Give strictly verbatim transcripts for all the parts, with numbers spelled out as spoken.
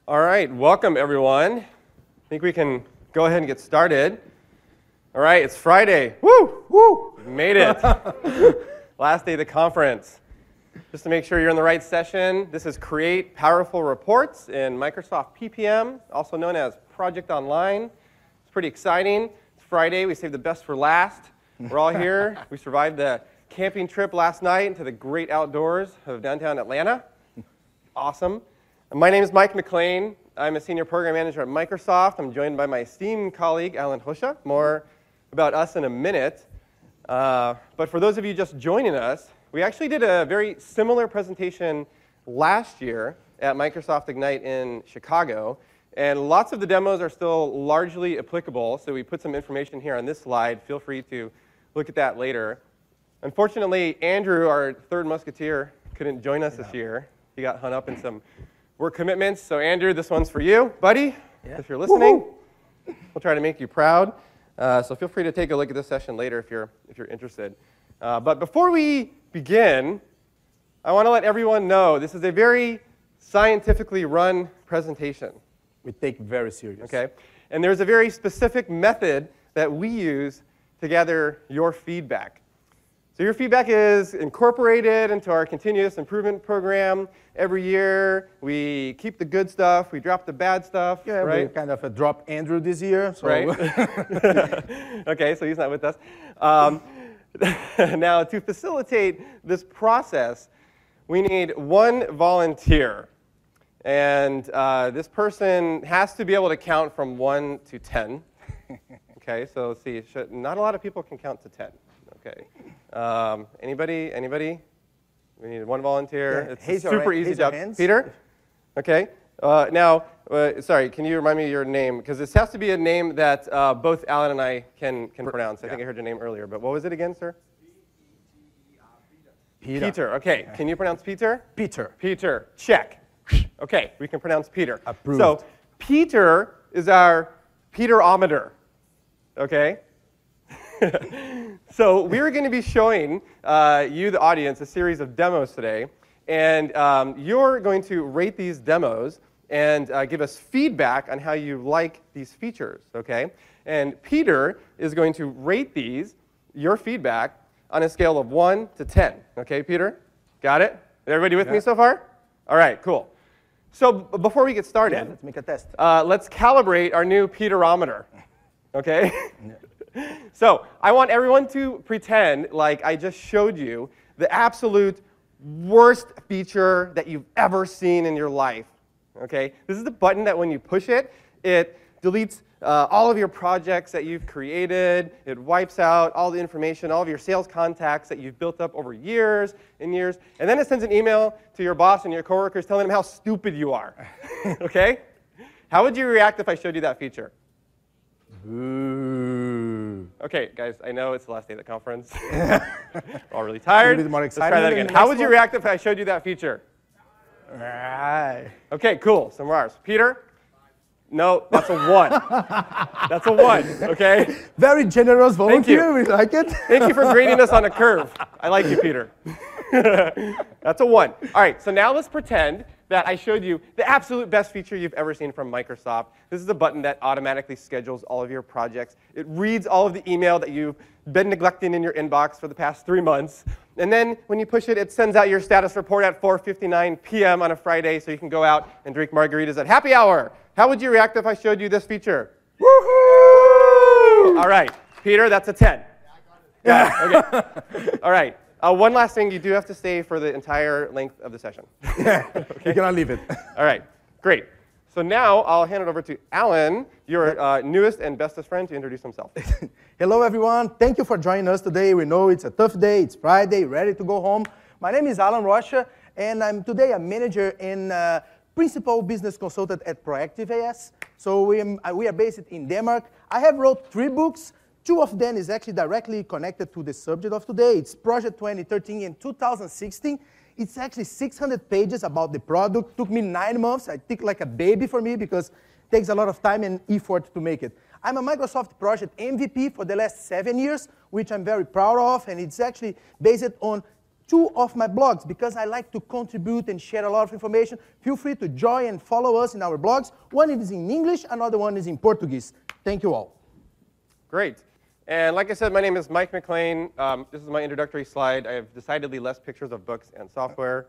All right, welcome everyone. I think we can go ahead and get started. All right, it's Friday. Woo! Woo! We made it. Last day of the conference. Just to make sure you're in the right session, this is Create Powerful Reports in Microsoft P P M, also known as Project Online. It's pretty exciting. It's Friday. We saved the best for last. We're all here. We survived the camping trip last night into the great outdoors of downtown Atlanta. Awesome. My name is Mike McLean. I'm a senior program manager at Microsoft. I'm joined by my esteemed colleague, Alan Hosha. More about us in a minute. Uh, but for those of you just joining us, we actually did a very similar presentation last year at Microsoft Ignite in Chicago. And lots of the demos are still largely applicable. So we put some information here on this slide. Feel free to look at that later. Unfortunately, Andrew, our third musketeer, couldn't join us yeah. this year. He got hung up in some work commitments. So Andrew, this one's for you, buddy, yeah. if you're listening. Woo-hoo. We'll try to make you proud. Uh, so feel free to take a look at this session later if you're, if you're interested. Uh, but before we begin, I want to let everyone know this is a very scientifically run presentation. We take it very serious. Okay? And there's a very specific method that we use to gather your feedback. So your feedback is incorporated into our continuous improvement program. Every year, we keep the good stuff, we drop the bad stuff, yeah, right? we kind of uh, drop Andrew this year. So. Right. Okay, so he's not with us. Um, now, to facilitate this process, we need one volunteer. And uh, this person has to be able to count from one to ten. Okay, so let's see. Should, not a lot of people can count to ten. Okay. Um, anybody? Anybody? We need one volunteer. Yeah, it's Hazel, a super right? easy Hazel job. hands. Peter? Okay. Uh, now, uh, sorry, can you remind me your name? Because this has to be a name that uh, both Alan and I can, can pronounce. I yeah. think I heard your name earlier. But what was it again, sir? Peter. Peter. Okay. Can you pronounce Peter? Peter. Peter. Check. Okay. We can pronounce Peter. Approved. So Peter is our Peterometer. Okay? So we're going to be showing uh, you, the audience, a series of demos today. And um, you're going to rate these demos and uh, give us feedback on how you like these features, okay? And Peter is going to rate these, your feedback, on a scale of one to ten. Okay, Peter? Got it? Everybody with yeah. me so far? All right, cool. So b- before we get started, yeah, let's make a test. Uh, let's calibrate our new Peterometer, okay? Yeah. So I want everyone to pretend like I just showed you the absolute worst feature that you've ever seen in your life, okay? This is the button that when you push it, it deletes uh, all of your projects that you've created. It wipes out all the information, all of your sales contacts that you've built up over years and years. And then it sends an email to your boss and your coworkers telling them how stupid you are, okay? How would you react if I showed you that feature? Ooh. Okay, guys, I know it's the last day of the conference. We're all really tired. More Let's try that again. How would you react if I showed you that feature? Right. Okay, cool. Some R's. Peter? No, that's a one. That's a one, okay? Very generous volunteer. Thank you. We like it. Thank you for grading us on a curve. I like you, Peter. That's a one. All right, so now let's pretend that I showed you the absolute best feature you've ever seen from Microsoft. This is a button that automatically schedules all of your projects. It reads all of the email that you've been neglecting in your inbox for the past three months. And then when you push it, it sends out your status report at four fifty-nine p.m. on a Friday so you can go out and drink margaritas at happy hour. How would you react if I showed you this feature? Woohoo! All right, Peter, that's a ten. Yeah, I got it. Okay. All right. Uh, one last thing, you do have to stay for the entire length of the session. Yeah, okay. You cannot leave it. All right, great. So now I'll hand it over to Alan, your uh, newest and bestest friend, to introduce himself. Hello, everyone. Thank you for joining us today. We know it's a tough day. It's Friday, ready to go home. My name is Alan Rocha, and I'm today a manager and uh, principal business consultant at Proactive A S. So we, am, uh, we are based in Denmark. I have wrote three books. Two of them is actually directly connected to the subject of today. It's Project twenty thirteen and two thousand sixteen. It's actually six hundred pages about the product. Took me nine months. I think like a baby for me because it takes a lot of time and effort to make it. I'm a Microsoft Project M V P for the last seven years, which I'm very proud of, and it's actually based on two of my blogs because I like to contribute and share a lot of information. Feel free to join and follow us in our blogs. One is in English, another one is in Portuguese. Thank you all. Great. And like I said, my name is Mike McLean. Um, this is my introductory slide. I have decidedly less pictures of books and software.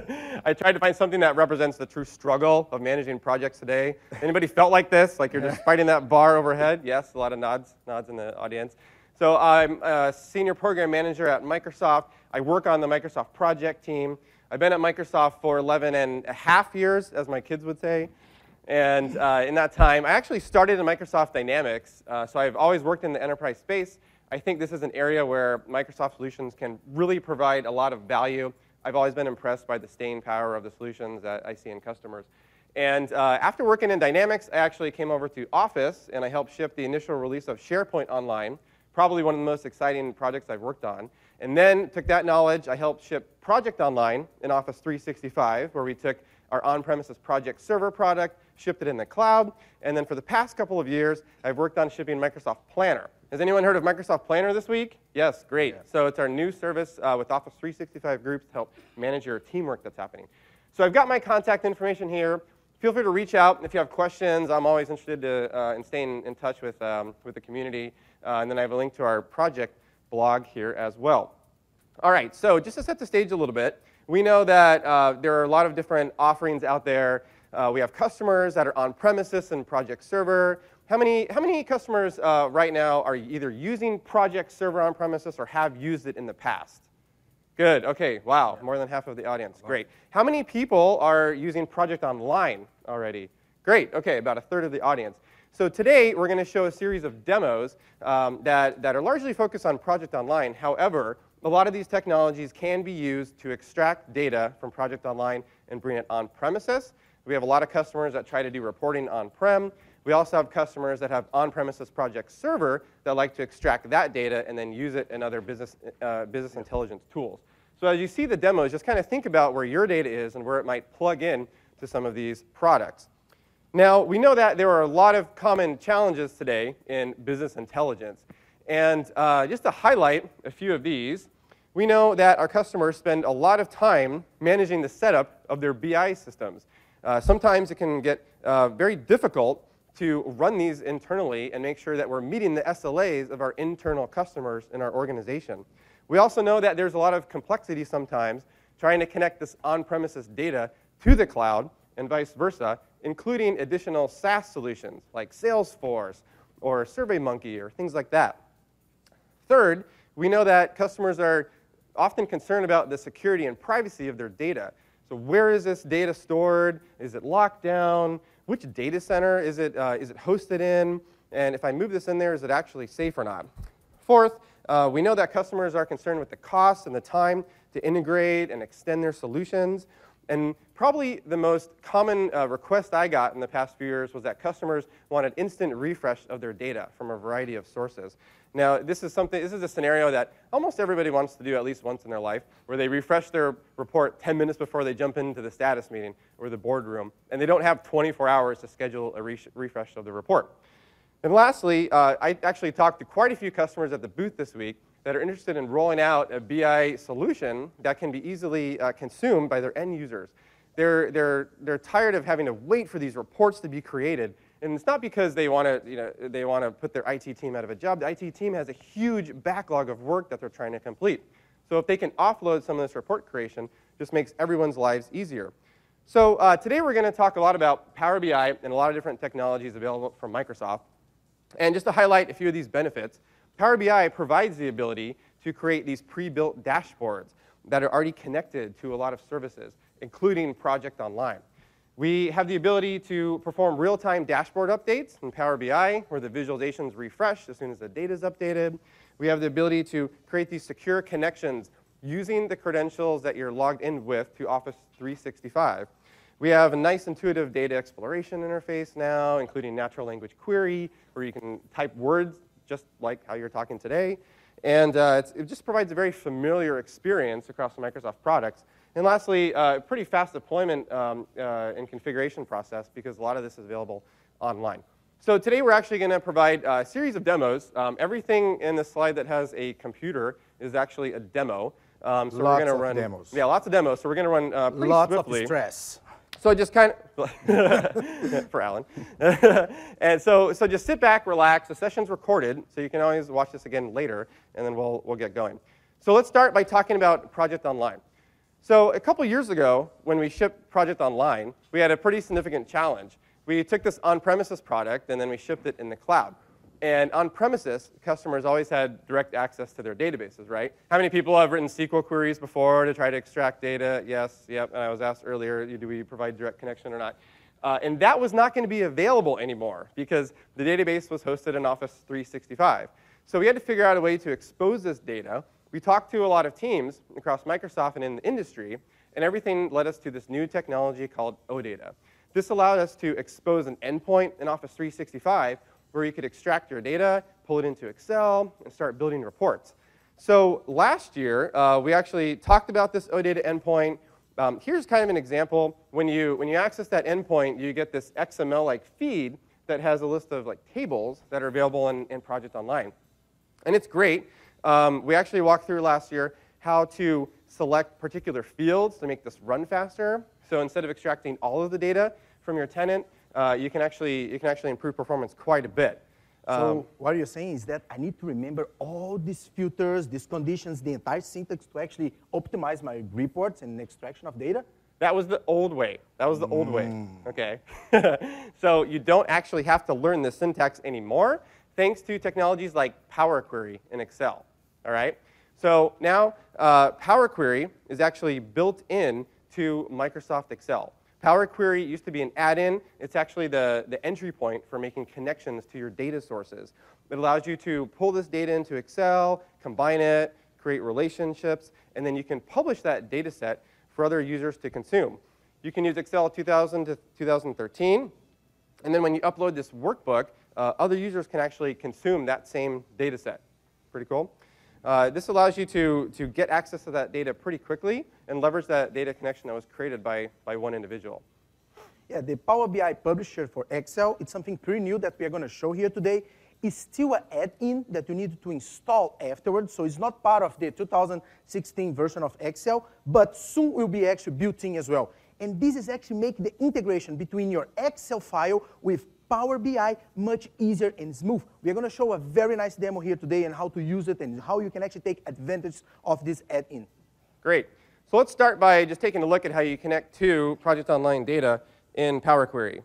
I tried to find something that represents the true struggle of managing projects today. Anybody felt like this? Like you're just fighting that bar overhead? Yes, a lot of nods, nods in the audience. So I'm a senior program manager at Microsoft. I work on the Microsoft project team. I've been at Microsoft for eleven and a half years, as my kids would say. And uh, in that time, I actually started in Microsoft Dynamics. Uh, so I've always worked in the enterprise space. I think this is an area where Microsoft solutions can really provide a lot of value. I've always been impressed by the staying power of the solutions that I see in customers. And uh, after working in Dynamics, I actually came over to Office, and I helped ship the initial release of SharePoint Online, probably one of the most exciting projects I've worked on. And then took that knowledge, I helped ship Project Online in Office three sixty-five, where we took our on-premises project server product, shipped it in the cloud, and then for the past couple of years, I've worked on shipping Microsoft Planner. Has anyone heard of Microsoft Planner this week? Yes, great. Yeah. So it's our new service uh, with Office three sixty-five groups to help manage your teamwork that's happening. So I've got my contact information here. Feel free to reach out if you have questions. I'm always interested to, uh, in staying in touch with, um, with the community. Uh, and then I have a link to our project blog here as well. All right, so just to set the stage a little bit, we know that uh, there are a lot of different offerings out there. Uh, we have customers that are on-premises and Project Server. How many, how many customers uh, right now are either using Project Server on-premises or have used it in the past? Good, OK, wow, more than half of the audience, great. How many people are using Project Online already? Great, OK, about a third of the audience. So today, we're going to show a series of demos um, that, that are largely focused on Project Online. However, a lot of these technologies can be used to extract data from Project Online and bring it on-premises. We have a lot of customers that try to do reporting on-prem. We also have customers that have on-premises Project Server that like to extract that data and then use it in other business, uh, business intelligence tools. So as you see the demos, just kind of think about where your data is and where it might plug in to some of these products. Now, we know that there are a lot of common challenges today in business intelligence. And uh, just to highlight a few of these, we know that our customers spend a lot of time managing the setup of their B I systems. Uh, sometimes it can get uh, very difficult to run these internally and make sure that we're meeting the S L As of our internal customers in our organization. We also know that there's a lot of complexity sometimes trying to connect this on-premises data to the cloud and vice versa, including additional SaaS solutions like Salesforce or SurveyMonkey or things like that. Third, we know that customers are often concerned about the security and privacy of their data. So where is this data stored? Is it locked down? Which data center is it, uh, is it hosted in? And if I move this in there, is it actually safe or not? Fourth, uh, we know that customers are concerned with the cost and the time to integrate and extend their solutions. And probably the most common uh, request I got in the past few years was that customers wanted instant refresh of their data from a variety of sources. Now, this is something. This is a scenario that almost everybody wants to do at least once in their life, where they refresh their report ten minutes before they jump into the status meeting or the boardroom, and they don't have twenty-four hours to schedule a re refresh of the report. And lastly, uh, I actually talked to quite a few customers at the booth this week that are interested in rolling out a B I solution that can be easily uh, consumed by their end users. They're, they're, they're tired of having to wait for these reports to be created. And it's not because they want to, you know, they want to put their I T team out of a job. The I T team has a huge backlog of work that they're trying to complete. So if they can offload some of this report creation, it just makes everyone's lives easier. So uh, today we're going to talk a lot about Power B I and a lot of different technologies available from Microsoft. And just to highlight a few of these benefits, Power B I provides the ability to create these pre-built dashboards that are already connected to a lot of services, including Project Online. We have the ability to perform real-time dashboard updates in Power B I, where the visualizations refresh as soon as the data is updated. We have the ability to create these secure connections using the credentials that you're logged in with to Office three sixty-five. We have a nice intuitive data exploration interface now, including natural language query, where you can type words just like how you're talking today. And uh, it's, it just provides a very familiar experience across the Microsoft products. And lastly, a uh, pretty fast deployment um, uh, and configuration process, because a lot of this is available online. So today we're actually going to provide a series of demos. Um, everything in this slide that has a computer is actually a demo. Um, so Lots we're going to of run demos. Yeah, lots of demos. So we're going to run uh, pretty Lots swiftly. of stress. So just kind of, for Alan. And so, so just sit back, relax. The session's recorded, so you can always watch this again later, and then we'll, we'll get going. So let's start by talking about Project Online. So a couple years ago, when we shipped Project Online, we had a pretty significant challenge. We took this on-premises product, and then we shipped it in the cloud. And on-premises, customers always had direct access to their databases, right? How many people have written S Q L queries before to try to extract data? Yes, yep. And I was asked earlier, do we provide direct connection or not? Uh, and that was not going to be available anymore because the database was hosted in Office three sixty-five. So we had to figure out a way to expose this data. We talked to a lot of teams across Microsoft and in the industry, and everything led us to this new technology called OData. This allowed us to expose an endpoint in Office three sixty-five where you could extract your data, pull it into Excel, and start building reports. So last year, uh, we actually talked about this OData endpoint. Um, here's kind of an example. When you, when you access that endpoint, you get this X M L-like feed that has a list of like tables that are available in, in Project Online. And it's great. Um, we actually walked through last year how to select particular fields to make this run faster. So instead of extracting all of the data from your tenant, uh, you can actually you can actually improve performance quite a bit. Um, So what you're saying is that I need to remember all these filters, these conditions, the entire syntax to actually optimize my reports and extraction of data? That was the old way. That was the old way, okay? So you don't actually have to learn the syntax anymore, thanks to technologies like Power Query in Excel, all right? So now uh, Power Query is actually built in to Microsoft Excel. Power Query used to be an add-in. It's actually the, the entry point for making connections to your data sources. It allows you to pull this data into Excel, combine it, create relationships, and then you can publish that data set for other users to consume. You can use Excel two thousand to two thousand thirteen, and then when you upload this workbook, uh, other users can actually consume that same data set. Pretty cool. Uh, this allows you to, to get access to that data pretty quickly and leverage that data connection that was created by, by one individual. Yeah, the Power B I Publisher for Excel, it's something pretty new that we are going to show here today. It's still an add-in that you need to install afterwards, so it's not part of the two thousand sixteen version of Excel, but soon will be actually built in as well. And this is actually making the integration between your Excel file with Power B I much easier and smooth. We're going to show a very nice demo here today and how to use it and how you can actually take advantage of this add-in. Great. So let's start by just taking a look at how you connect to Project Online data in Power Query.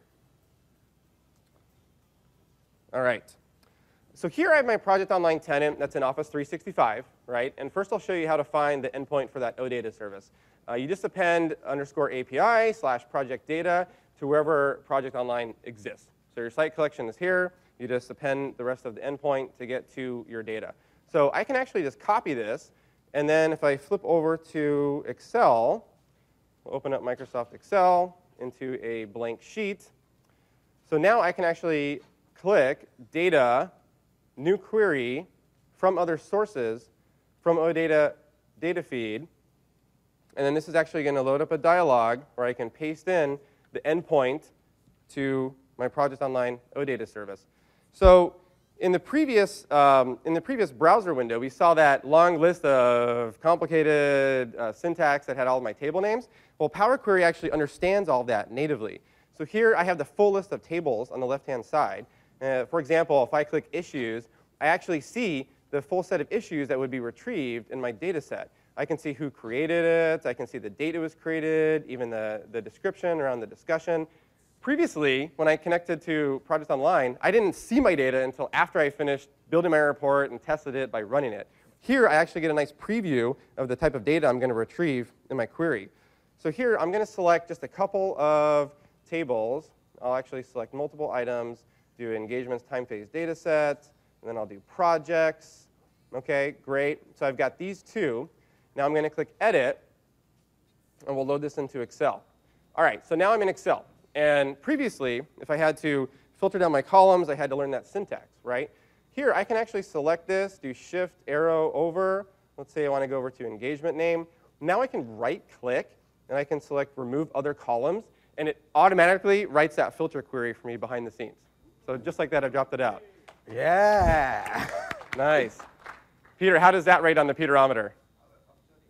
All right. So here I have my Project Online tenant that's in Office three sixty-five, right? And first I'll show you how to find the endpoint for that OData service. Uh, you just append underscore A P I slash project data to wherever Project Online exists. So your site collection is here. You just append the rest of the endpoint to get to your data. So I can actually just copy this, and then if I flip over to Excel, we'll open up Microsoft Excel into a blank sheet. So now I can actually click Data, New Query, from other sources, from OData data feed. And then this is actually going to load up a dialog where I can paste in the endpoint to my Project Online OData service. So in the previous, um, in the previous browser window, we saw that long list of complicated uh, syntax that had all of my table names. Well, Power Query actually understands all of that natively. So here I have the full list of tables on the left-hand side. Uh, for example, if I click Issues, I actually see the full set of issues that would be retrieved in my data set. I can see who created it. I can see the date it was created, even the, the description around the discussion. Previously, when I connected to Project Online, I didn't see my data until after I finished building my report and tested it by running it. Here, I actually get a nice preview of the type of data I'm going to retrieve in my query. So here, I'm going to select just a couple of tables. I'll actually select multiple items, do engagements, time phase data set, and then I'll do projects. OK, great. So I've got these two. Now I'm going to click Edit, and we'll load this into Excel. All right, so now I'm in Excel. And previously, if I had to filter down my columns, I had to learn that syntax, right? Here, I can actually select this, do Shift arrow over. Let's say I want to go over to engagement name. Now I can right-click, and I can select Remove Other Columns, and it automatically writes that filter query for me behind the scenes. So just like that, I've dropped it out. Yeah. Nice. Peter, how does that rate on the Peterometer?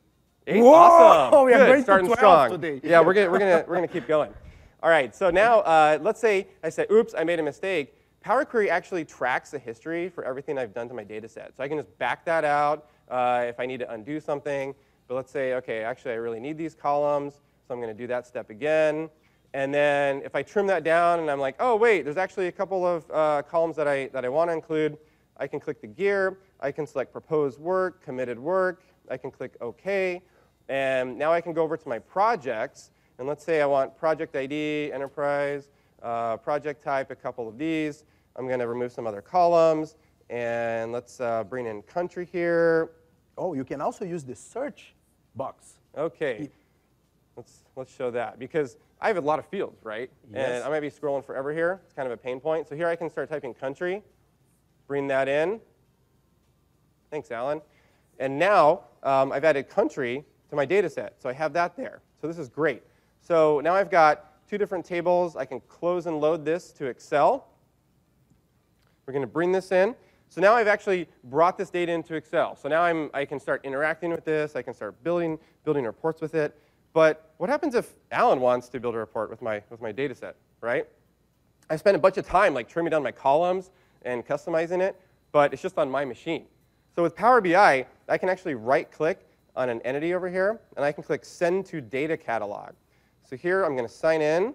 Eight? Whoa! Awesome. We are Good. going to Starting twelve strong. today. Yeah, we're gonna we're gonna we're gonna keep going. All right. So now, uh, let's say I say, "Oops, I made a mistake." Power Query actually tracks the history for everything I've done to my data set. So I can just back that out uh, if I need to undo something. But let's say, okay, actually I really need these columns, so I'm going to do that step again. And then if I trim that down and I'm like, oh, wait, there's actually a couple of uh, columns that I, that I want to include, I can click the gear. I can select proposed work, committed work. I can click OK. And now I can go over to my projects. And let's say I want project I D, enterprise, uh, project type, a couple of these. I'm going to remove some other columns. And let's uh, bring in country here. Oh, you can also use the search box. OK. Let's, let's show that. Because I have a lot of fields, right? Yes. And I might be scrolling forever here. It's kind of a pain point. So here I can start typing country, bring that in. Thanks, Alan. And now um, I've added country to my data set. So I have that there. So this is great. So now I've got two different tables. I can close and load this to Excel. We're going to bring this in. So now I've actually brought this data into Excel. So now I'm, I can start interacting with this. I can start building, building reports with it. But what happens if Alan wants to build a report with my, with my data set, right? I spent a bunch of time like trimming down my columns and customizing it, but it's just on my machine. So with Power B I, I can actually right-click on an entity over here, and I can click Send to Data Catalog. So here I'm going to sign in.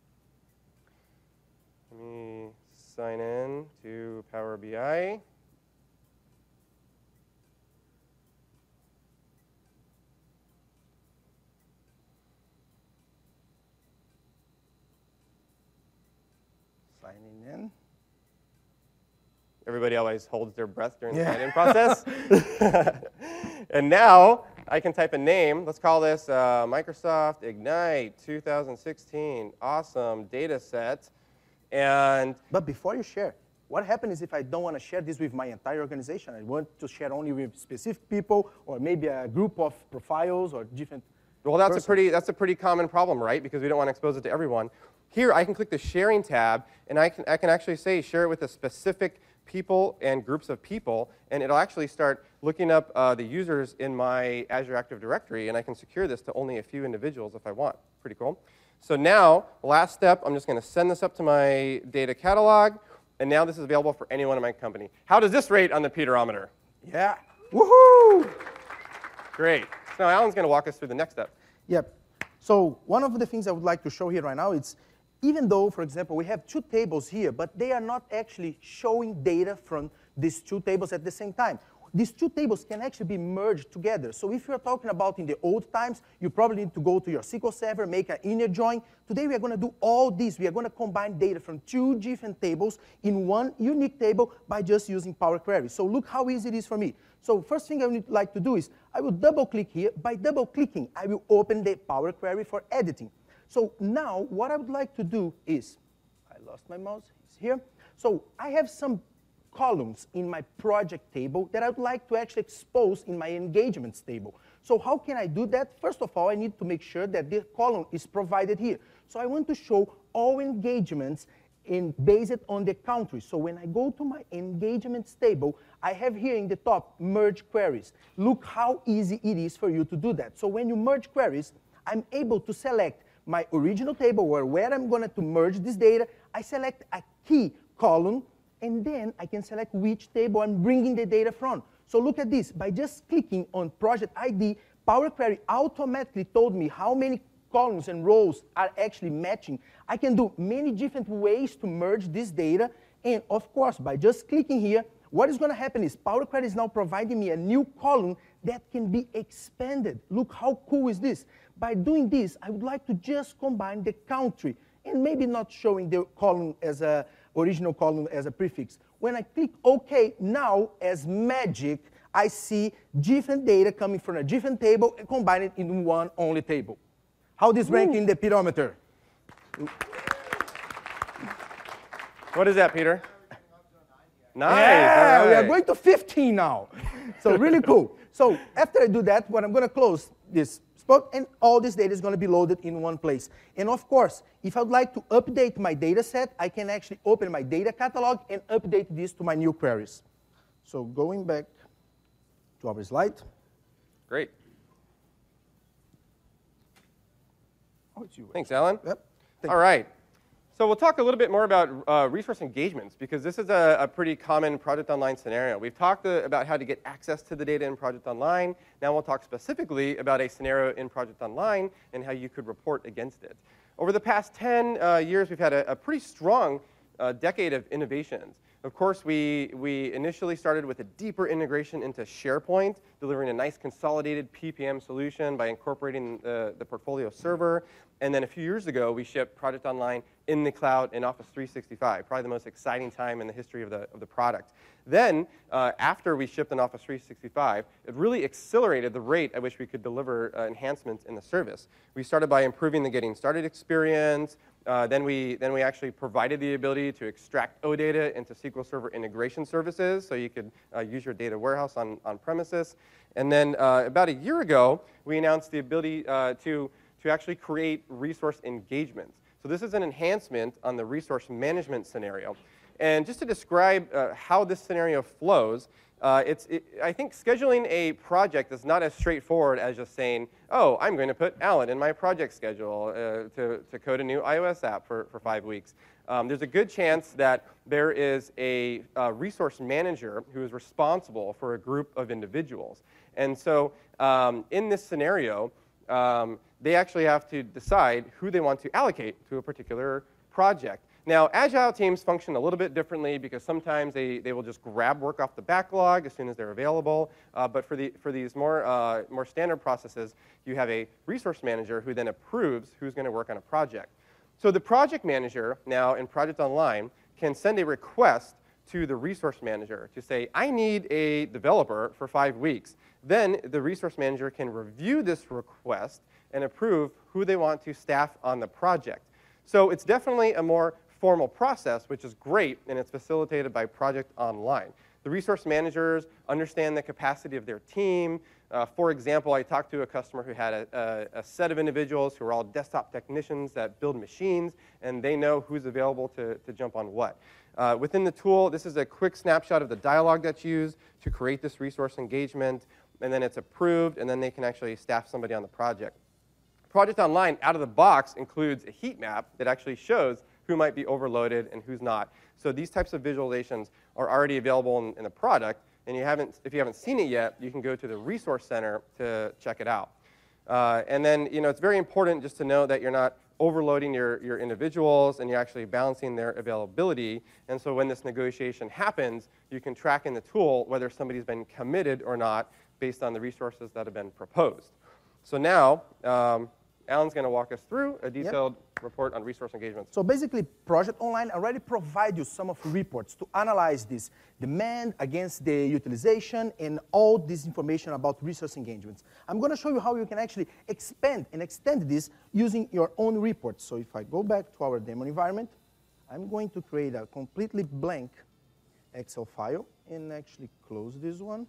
Let me sign in to Power B I. Signing in. Everybody always holds their breath during Yeah. the sign-in process. And now I can type a name. Let's call this uh, Microsoft Ignite two thousand sixteen. Awesome data set. And But before you share, what happens if I don't want to share this with my entire organization? I want to share only with specific people, or maybe a group of profiles or different. well, that's persons. a pretty that's a pretty common problem, right? Because we don't want to expose it to everyone. Here, I can click the Sharing tab, and I can I can actually say share it with a specific people and groups of people, and it'll actually start looking up uh, the users in my Azure Active Directory, and I can secure this to only a few individuals if I want. Pretty cool. So now, last step, I'm just going to send this up to my data catalog, and now this is available for anyone in my company. How does this rate on the Peterometer? Yeah. Woohoo! Great. So now Alan's going to walk us through the next step. Yep. So one of the things I would like to show here right now is, even though, for example, we have two tables here, but they are not actually showing data from these two tables at the same time. These two tables can actually be merged together. So if you're talking about in the old times, you probably need to go to your S Q L Server, make an inner join. Today we are going to do all this. We are going to combine data from two different tables in one unique table by just using Power Query. So look how easy it is for me. So first thing I would like to do is I will double click here. By double clicking, I will open the Power Query for editing. So now what I would like to do is, I lost my mouse, it's here. So I have some columns in my project table that I would like to actually expose in my engagements table. So how can I do that? First of all, I need to make sure that the column is provided here. So I want to show all engagements in, based on the country. So when I go to my engagements table, I have here in the top, merge queries. Look how easy it is for you to do that. So when you merge queries, I'm able to select my original table, or where I'm going to merge this data. I select a key column, and then I can select which table I'm bringing the data from. So look at this. By just clicking on project I D, Power Query automatically told me how many columns and rows are actually matching. I can do many different ways to merge this data. And of course, by just clicking here, what is going to happen is Power Query is now providing me a new column that can be expanded. Look how cool is this. By doing this, I would like to just combine the country and maybe not showing the column as a original column as a prefix. When I click OK, now as magic, I see different data coming from a different table and combine it in one only table. How this rank in the Peterometer? What is that, Peter? Nice. Yeah, all we are right. going to fifteen now. So really cool. So after I do that, what I'm going to close this spot, and all this data is going to be loaded in one place. And of course, if I would like to update my data set, I can actually open my data catalog and update this to my new queries. So going back to our slide. Great. Oh, it's you. Thanks, Alan. Yep. Thank All right. So we'll talk a little bit more about uh, resource engagements, because this is a, a pretty common Project Online scenario. We've talked uh, about how to get access to the data in Project Online. Now we'll talk specifically about a scenario in Project Online and how you could report against it. Over the past ten uh, years, we've had a, a pretty strong uh, decade of innovations. Of course, we, we initially started with a deeper integration into SharePoint, delivering a nice consolidated P P M solution by incorporating the, the portfolio server. And then a few years ago, we shipped Project Online in the cloud in Office three sixty-five, probably the most exciting time in the history of the, of the product. Then, uh, after we shipped in Office three sixty-five, it really accelerated the rate at which we could deliver uh, enhancements in the service. We started by improving the getting started experience. Uh, then, we, then we actually provided the ability to extract O data into S Q L Server integration services, so you could uh, use your data warehouse on, on premises. And then uh, about a year ago, we announced the ability uh, to, to actually create resource engagements. So this is an enhancement on the resource management scenario. And just to describe uh, how this scenario flows, uh, it's, it, I think scheduling a project is not as straightforward as just saying, oh, I'm going to put Alan in my project schedule uh, to, to code a new iOS app for, for five weeks. Um, there's a good chance that there is a, a resource manager who is responsible for a group of individuals. And so um, in this scenario, um, they actually have to decide who they want to allocate to a particular project. Now, Agile teams function a little bit differently, because sometimes they, they will just grab work off the backlog as soon as they're available. Uh, but for, the, for these more, uh, more standard processes, you have a resource manager who then approves who's going to work on a project. So the project manager now in Project Online can send a request to the resource manager to say, I need a developer for five weeks. Then the resource manager can review this request and approve who they want to staff on the project. So it's definitely a more formal process, which is great, and it's facilitated by Project Online. The resource managers understand the capacity of their team. Uh, for example, I talked to a customer who had a, a, a set of individuals who are all desktop technicians that build machines, and they know who's available to, to jump on what. Uh, within the tool, this is a quick snapshot of the dialogue that's used to create this resource engagement, and then it's approved, and then they can actually staff somebody on the project. Project Online, out of the box, includes a heat map that actually shows who might be overloaded and who's not. So these types of visualizations are already available in, in the product, and you haven't, if you haven't seen it yet, you can go to the Resource Center to check it out. Uh, and then, you know, it's very important just to know that you're not overloading your, your individuals, and you're actually balancing their availability. And so when this negotiation happens, you can track in the tool whether somebody's been committed or not based on the resources that have been proposed. So now, um, Alan's going to walk us through a detailed yep. report on resource engagements. So basically, Project Online already provides you some of the reports to analyze this demand against the utilization and all this information about resource engagements. I'm going to show you how you can actually expand and extend this using your own reports. So if I go back to our demo environment, I'm going to create a completely blank Excel file and actually close this one.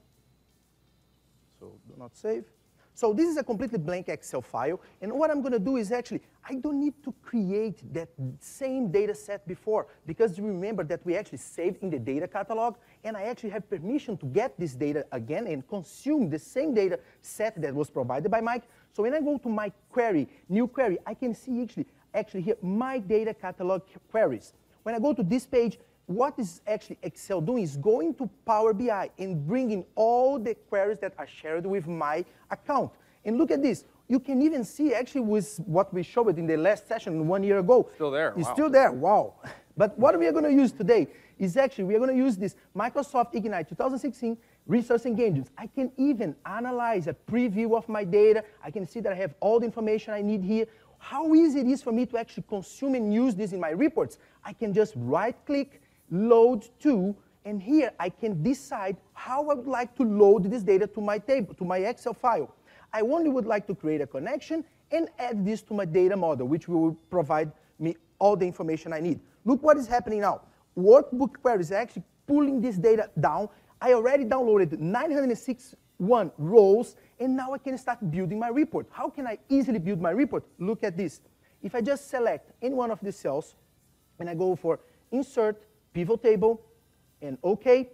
So do not save. So this is a completely blank Excel file, and what I'm going to do is actually, I don't need to create that same data set before, because remember that we actually saved in the data catalog, and I actually have permission to get this data again and consume the same data set that was provided by Mike. So when I go to my query, new query, I can see actually, actually here my data catalog queries. When I go to this page, what is actually Excel doing is going to Power B I and bringing all the queries that are shared with my account. And look at this. You can even see actually with what we showed in the last session one year ago. Still there. It's wow. still there. Wow. But what we are going to use today is actually we are going to use this Microsoft Ignite twenty sixteen resource engagements. I can even analyze a preview of my data. I can see that I have all the information I need here. How easy it is for me to actually consume and use this in my reports. I can just right-click, load to, and here I can decide how I would like to load this data to my table, to my Excel file. I only would like to create a connection and add this to my data model, which will provide me all the information I need. Look what is happening now. Workbook queries is actually pulling this data down. I already downloaded nine hundred sixty-one rows, and now I can start building my report. How can I easily build my report? Look at this. If I just select any one of these cells, and I go for Insert, Pivot Table, and OK,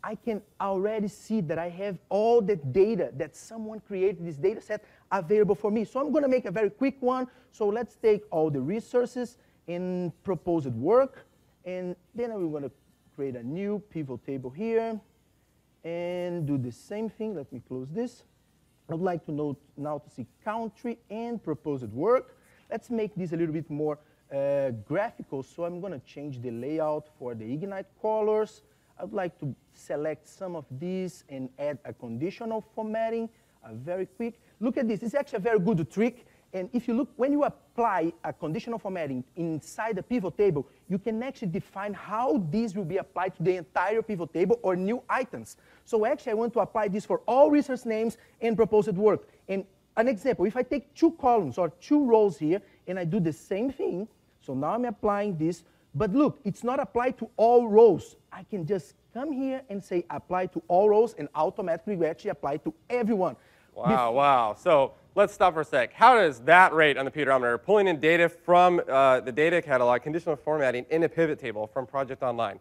I can already see that I have all the data that someone created, this data set, available for me. So I'm going to make a very quick one. So let's take all the resources and proposed work. And then I'm going to create a new pivot table here and do the same thing. Let me close this. I'd like to note now to see country and proposed work. Let's make this a little bit more uh, graphical. So I'm going to change the layout for the Ignite colors. I'd like to select some of these and add a conditional formatting, uh, very quick. Look at this. It's actually a very good trick. And if you look, when you apply a conditional formatting inside the pivot table, you can actually define how this will be applied to the entire pivot table or new items. So actually, I want to apply this for all resource names and proposed work. And an example, if I take two columns or two rows here, and I do the same thing, so now I'm applying this. But look, it's not applied to all rows. I can just come here and say apply to all rows, and automatically we actually apply to everyone. Wow, wow. So let's stop for a sec. How does that rate on the Pewterometer, pulling in data from uh, the data catalog, conditional formatting in a pivot table from Project Online?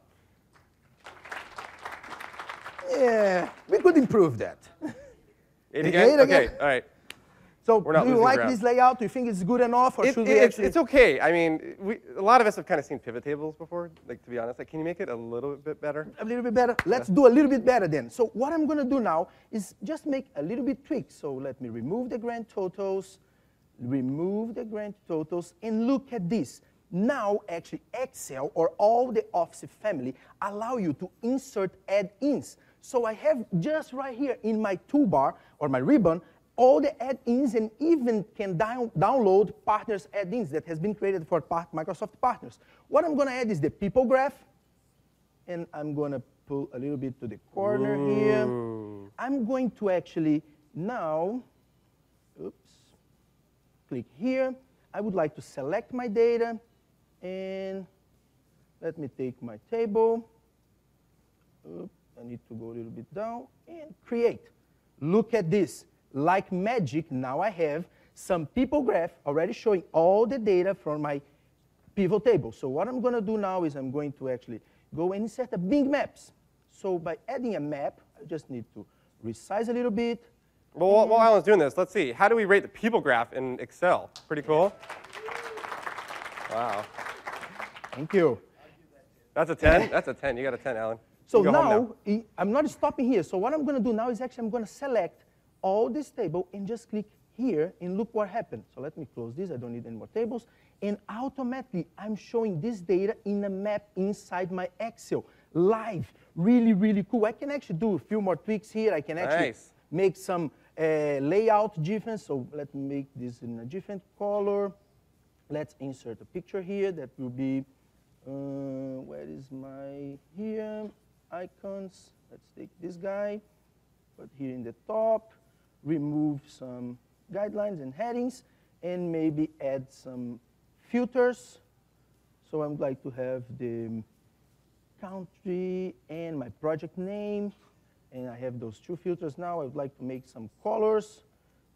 Yeah, we could improve that. Eight again? Eight okay, again? all right. So We're not do you losing like ground. this layout? Do you think it's good enough, or It, should it- we it's, actually? it's okay. I mean, we, a lot of us have kind of seen pivot tables before, like, to be honest. Like, can you make it a little bit better? A little bit better? Let's do a little bit better then. So what I'm going to do now is just make a little bit tweak. So let me remove the grand totals, remove the grand totals, and look at this. Now, actually, Excel or all the Office family allow you to insert add-ins. So I have just right here in my toolbar or my ribbon all the add-ins, and even can down, download partners add-ins that has been created for part Microsoft partners. What I'm going to add is the people graph, and I'm going to pull a little bit to the corner Ooh. here. I'm going to actually now, oops, click here. I would like to select my data, and let me take my table. Oops, I need to go a little bit down, and create. Look at this. Like magic, now I have some people graph already showing all the data from my pivot table. So what I'm going to do now is I'm going to actually go and insert a Bing Maps. So by adding a map, I just need to resize a little bit. Well, while, while Alan's doing this, let's see. How do we rate the people graph in Excel? Pretty cool. Wow. Thank you. That's a ten? That's a ten. You got a ten, Alan. So You can go home now, I- I'm not stopping here. So what I'm going to do now is actually I'm going to select all this table and just click here and look what happened. So let me close this. I don't need any more tables. And automatically, I'm showing this data in a map inside my Excel live. Really, really cool. I can actually do a few more tweaks here. I can actually Nice. make some uh, layout difference. So let me make this in a different color. Let's insert a picture here that will be, uh, where is my, here, icons. Let's take this guy, put here in the top. Remove some guidelines and headings, and maybe add some filters. So I'm going to have the country and my project name, and I have those two filters now. I would like to make some colors,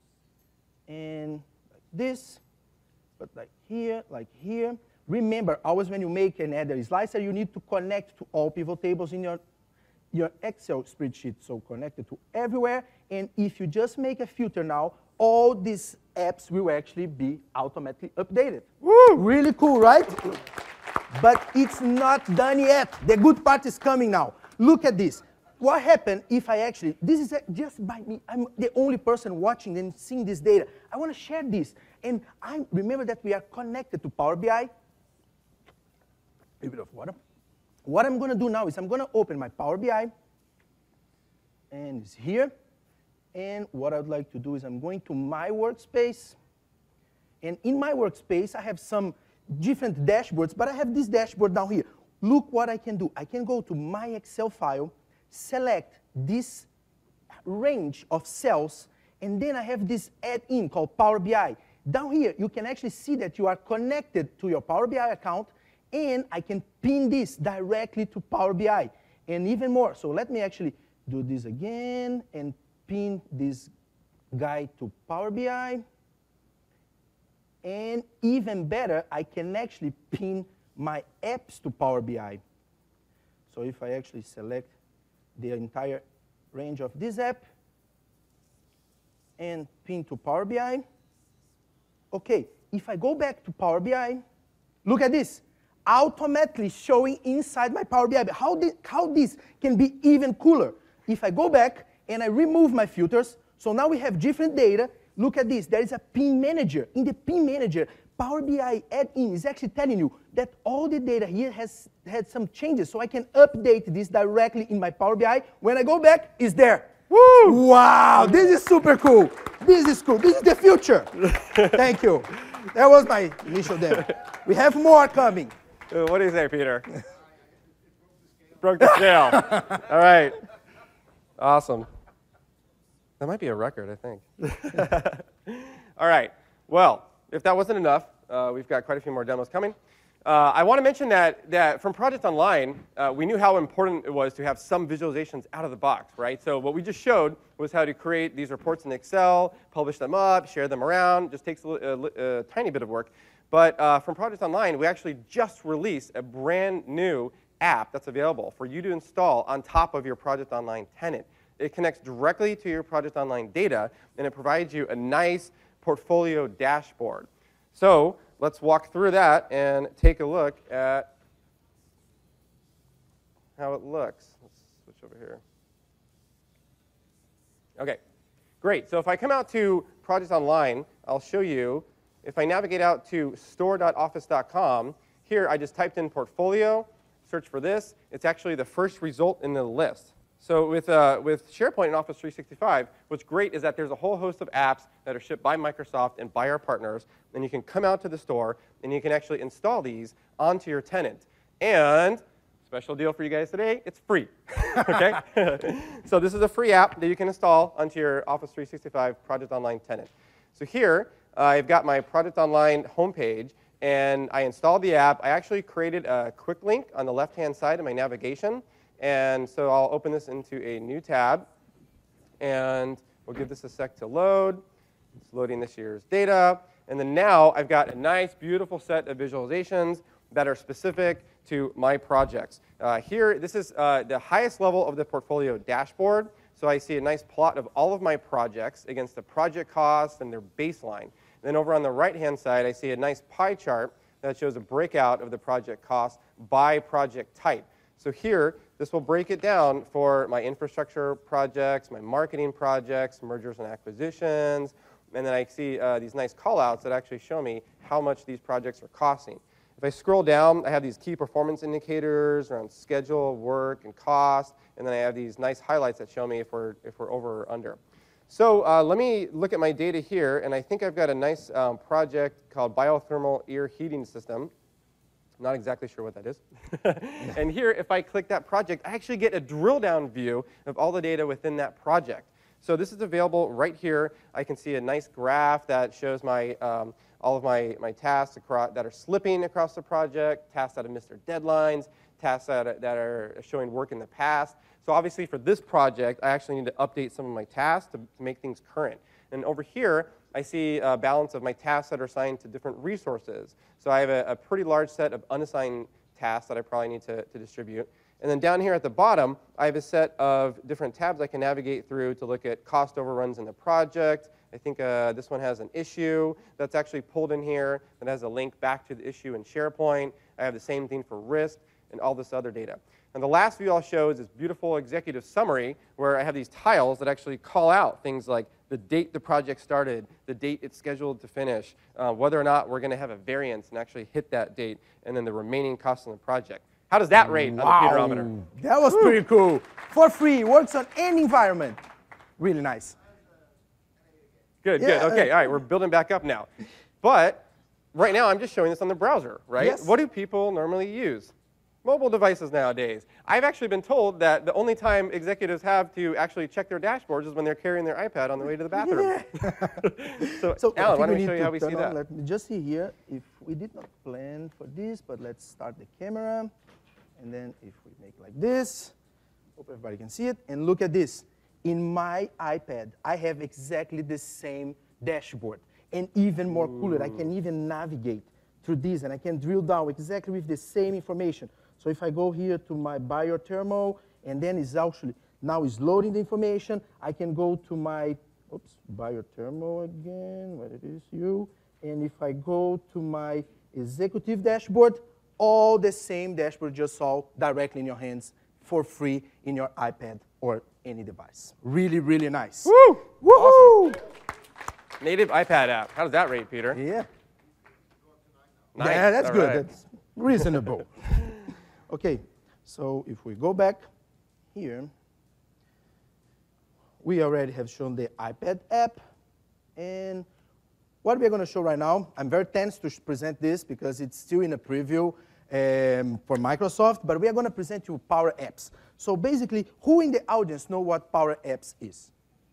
and like this, but like here, like here. Remember, always when you make and add a slicer, you need to connect to all pivot tables in your your Excel spreadsheet, so connected to everywhere. And if you just make a filter now, all these apps will actually be automatically updated. Woo! Really cool, right? But it's not done yet. The good part is coming now. Look at this. What happened if I actually, this is a, just by me, I'm the only person watching and seeing this data. I want to share this. And I remember that we are connected to Power B I. A little bit of water. What I'm going to do now is I'm going to open my Power B I, and it's here. And what I'd like to do is I'm going to my workspace. And in my workspace, I have some different dashboards, but I have this dashboard down here. Look what I can do. I can go to my Excel file, select this range of cells, and then I have this add-in called Power B I. Down here, you can actually see that you are connected to your Power B I account, and I can pin this directly to Power B I, and even more. So let me actually do this again and pin this guy to Power B I. And even better, I can actually pin my apps to Power B I. So if I actually select the entire range of this app and pin to Power B I. Okay, if I go back to Power B I, look at this. Automatically showing inside my Power B I. How, this, how this can be even cooler. If I go back and I remove my filters, so now we have different data. Look at this. There is a pin manager. In the pin manager, Power B I add-in is actually telling you that all the data here has had some changes, so I can update this directly in my Power B I. When I go back, it's there. Woo! Wow, this is super cool. This is cool. This is the future. Thank you. That was my initial demo. We have more coming. Uh, What do you say, Peter? Broke the scale. All right. Awesome. That might be a record, I think. All right. Well, if that wasn't enough, uh, we've got quite a few more demos coming. Uh, I want to mention that, that from Project Online, uh, we knew how important it was to have some visualizations out of the box, right? So what we just showed was how to create these reports in Excel, publish them up, share them around. Just takes a, a, a tiny bit of work. But uh, from Project Online, we actually just released a brand new app that's available for you to install on top of your Project Online tenant. It connects directly to your Project Online data, and it provides you a nice portfolio dashboard. So let's walk through that and take a look at how it looks. Let's switch over here. OK, great. So if I come out to Project Online, I'll show you. If I navigate out to store dot office dot com, here I just typed in portfolio, search for this. It's actually the first result in the list. So with, uh, with SharePoint and Office three sixty-five, what's great is that there's a whole host of apps that are shipped by Microsoft and by our partners. And you can come out to the store, and you can actually install these onto your tenant. And special deal for you guys today, it's free. OK? So this is a free app that you can install onto your Office three sixty-five Project Online tenant. So here, uh, I've got my Project Online homepage. And I installed the app. I actually created a quick link on the left-hand side of my navigation. And so I'll open this into a new tab. And we'll give this a sec to load. It's loading this year's data. And then now I've got a nice, beautiful set of visualizations that are specific to my projects. Uh, here, this is uh, the highest level of the portfolio dashboard. So I see a nice plot of all of my projects against the project costs and their baseline. And then over on the right-hand side, I see a nice pie chart that shows a breakout of the project costs by project type. So here, this will break it down for my infrastructure projects, my marketing projects, mergers and acquisitions. And then I see uh, these nice callouts that actually show me how much these projects are costing. If I scroll down, I have these key performance indicators around schedule, work, and cost. And then I have these nice highlights that show me if we're, if we're over or under. So uh, let me look at my data here. And I think I've got a nice um, project called Biothermal Ear Heating System. Not exactly sure what that is. And here, if I click that project, I actually get a drill down view of all the data within that project. So this is available right here. I can see a nice graph that shows my, um, all of my, my tasks across, that are slipping across the project, tasks that have missed their deadlines, tasks that are, that are showing work in the past. So obviously for this project, I actually need to update some of my tasks to, to make things current. And over here, I see a balance of my tasks that are assigned to different resources. So I have a, a pretty large set of unassigned tasks that I probably need to, to distribute. And then down here at the bottom, I have a set of different tabs I can navigate through to look at cost overruns in the project. I think uh, this one has an issue that's actually pulled in here that has a link back to the issue in SharePoint. I have the same thing for risk and all this other data. And the last view I'll show is this beautiful executive summary where I have these tiles that actually call out things like the date the project started, the date it's scheduled to finish, uh, whether or not we're going to have a variance and actually hit that date, and then the remaining costs on the project. How does that rate wow. on the Peterometer? That was Woo. pretty cool. For free, works on any environment. Really nice. Good, yeah, good. OK, uh, all right, we're building back up now. But right now, I'm just showing this on the browser, right? Yes. What do people normally use? Mobile devices nowadays. I've actually been told that the only time executives have to actually check their dashboards is when they're carrying their iPad on the way to the bathroom. Yeah. so, so, Alan, why don't we show you how we see on. that? Let me just see here. If we did not plan for this, but let's start the camera. And then if we make like this, hope everybody can see it. And look at this. In my iPad, I have exactly the same dashboard. And even more Ooh. cooler, I can even navigate through this. And I can drill down exactly with the same information. So if I go here to my biothermal, and then it's actually Now it's loading the information. I can go to my, oops, biothermal again, what it is, you. And if I go to my executive dashboard, all the same dashboard just saw directly in your hands for free in your iPad or any device. Really, really nice. Woo! Woohoo! Awesome. Native iPad app. How does that rate, Peter? Yeah. Nice. Yeah, that's All good. right. That's reasonable. Okay, so if we go back here, we already have shown the iPad app. And what we're going to show right now, I'm very tense to present this because it's still in a preview um, for Microsoft, but we are going to present you Power Apps. So basically, who in the audience know what Power Apps is?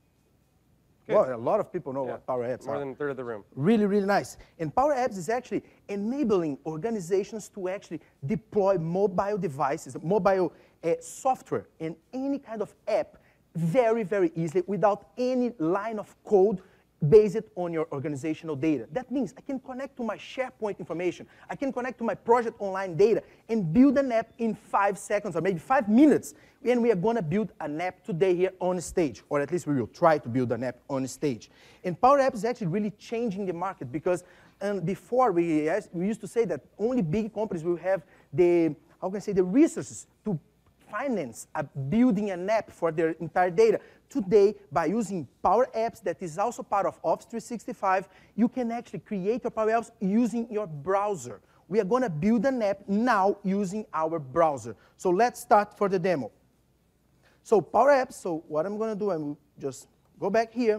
Good. Well, a lot of people know Yeah. what Power Apps More are. than a third of the room. Really, really nice. And Power Apps is actually enabling organizations to actually deploy mobile devices, mobile uh, software, and any kind of app very, very easily without any line of code based on your organizational data. That means I can connect to my SharePoint information, I can connect to my project online data, and build an app in five seconds or maybe five minutes. And we are going to build an app today here on stage, or at least we will try to build an app on stage. And Power Apps is actually really changing the market because um, before we, we used to say that only big companies will have the, how can I say, the resources to finance a building an app for their entire data. Today, by using Power Apps that is also part of Office three sixty-five, you can actually create your Power Apps using your browser. We are going to build an app now using our browser. So let's start for the demo. So Power Apps, so what I'm going to do, I will just go back here,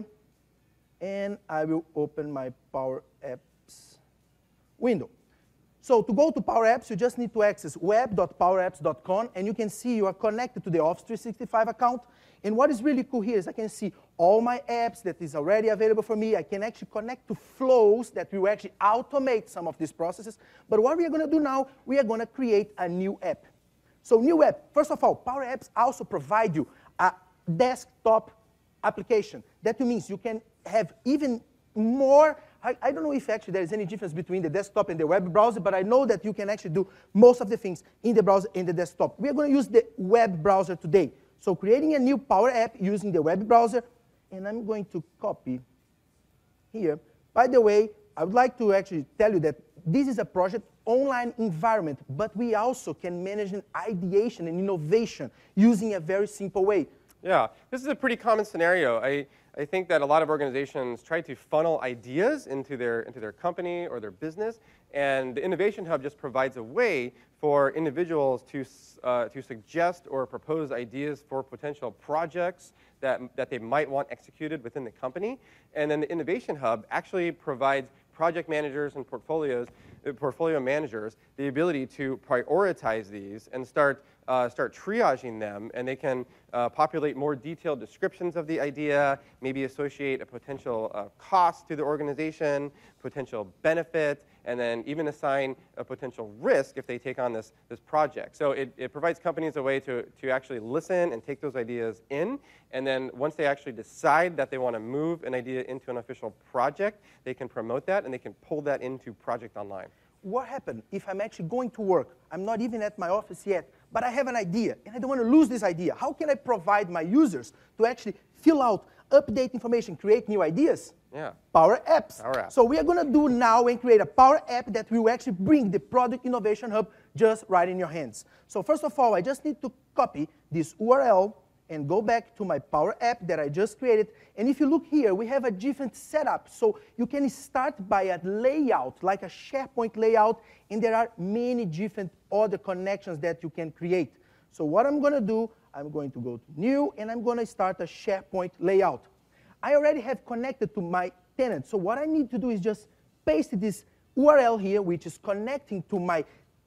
and I will open my Power Apps window. So to go to Power Apps, you just need to access web dot power apps dot com, and you can see you are connected to the Office three sixty-five account. And what is really cool here is I can see all my apps that is already available for me. I can actually connect to flows that will actually automate some of these processes. But what we are going to do now, we are going to create a new app. So new app, first of all, Power Apps also provide you a desktop application. That means you can have even more, I, I don't know if actually there is any difference between the desktop and the web browser, but I know that you can actually do most of the things in the browser and the desktop. We are going to use the web browser today. So creating a new Power App using the web browser, and I'm going to copy here. By the way, I would like to actually tell you that this is a project online environment, but we also can manage an ideation and innovation using a very simple way. Yeah, this is a pretty common scenario. I, I think that a lot of organizations try to funnel ideas into their, into their company or their business, and the Innovation Hub just provides a way for individuals to, uh, to suggest or propose ideas for potential projects that, that they might want executed within the company. And then the Innovation Hub actually provides project managers and portfolios, uh, portfolio managers the ability to prioritize these and start Uh, start triaging them, and they can uh, populate more detailed descriptions of the idea, maybe associate a potential uh, cost to the organization, potential benefit, and then even assign a potential risk if they take on this, this project. So it, it provides companies a way to, to actually listen and take those ideas in, and then once they actually decide that they want to move an idea into an official project, they can promote that, and they can pull that into Project Online. What happens if I'm actually going to work? I'm not even at my office yet, but I have an idea, and I don't want to lose this idea. How can I provide my users to actually fill out, update information, create new ideas? Yeah. Power Apps. Power Apps. So we are going to do now and create a Power App that will actually bring the Product Innovation Hub just right in your hands. So first of all, I just need to copy this U R L and go back to my Power App that I just created. And if you look here, we have a different setup. So you can start by a layout, like a SharePoint layout, and there are many different other connections that you can create. So what I'm going to do, I'm going to go to New, and I'm going to start a SharePoint layout. I already have connected to my tenant. So what I need to do is just paste this U R L here, which is connecting to my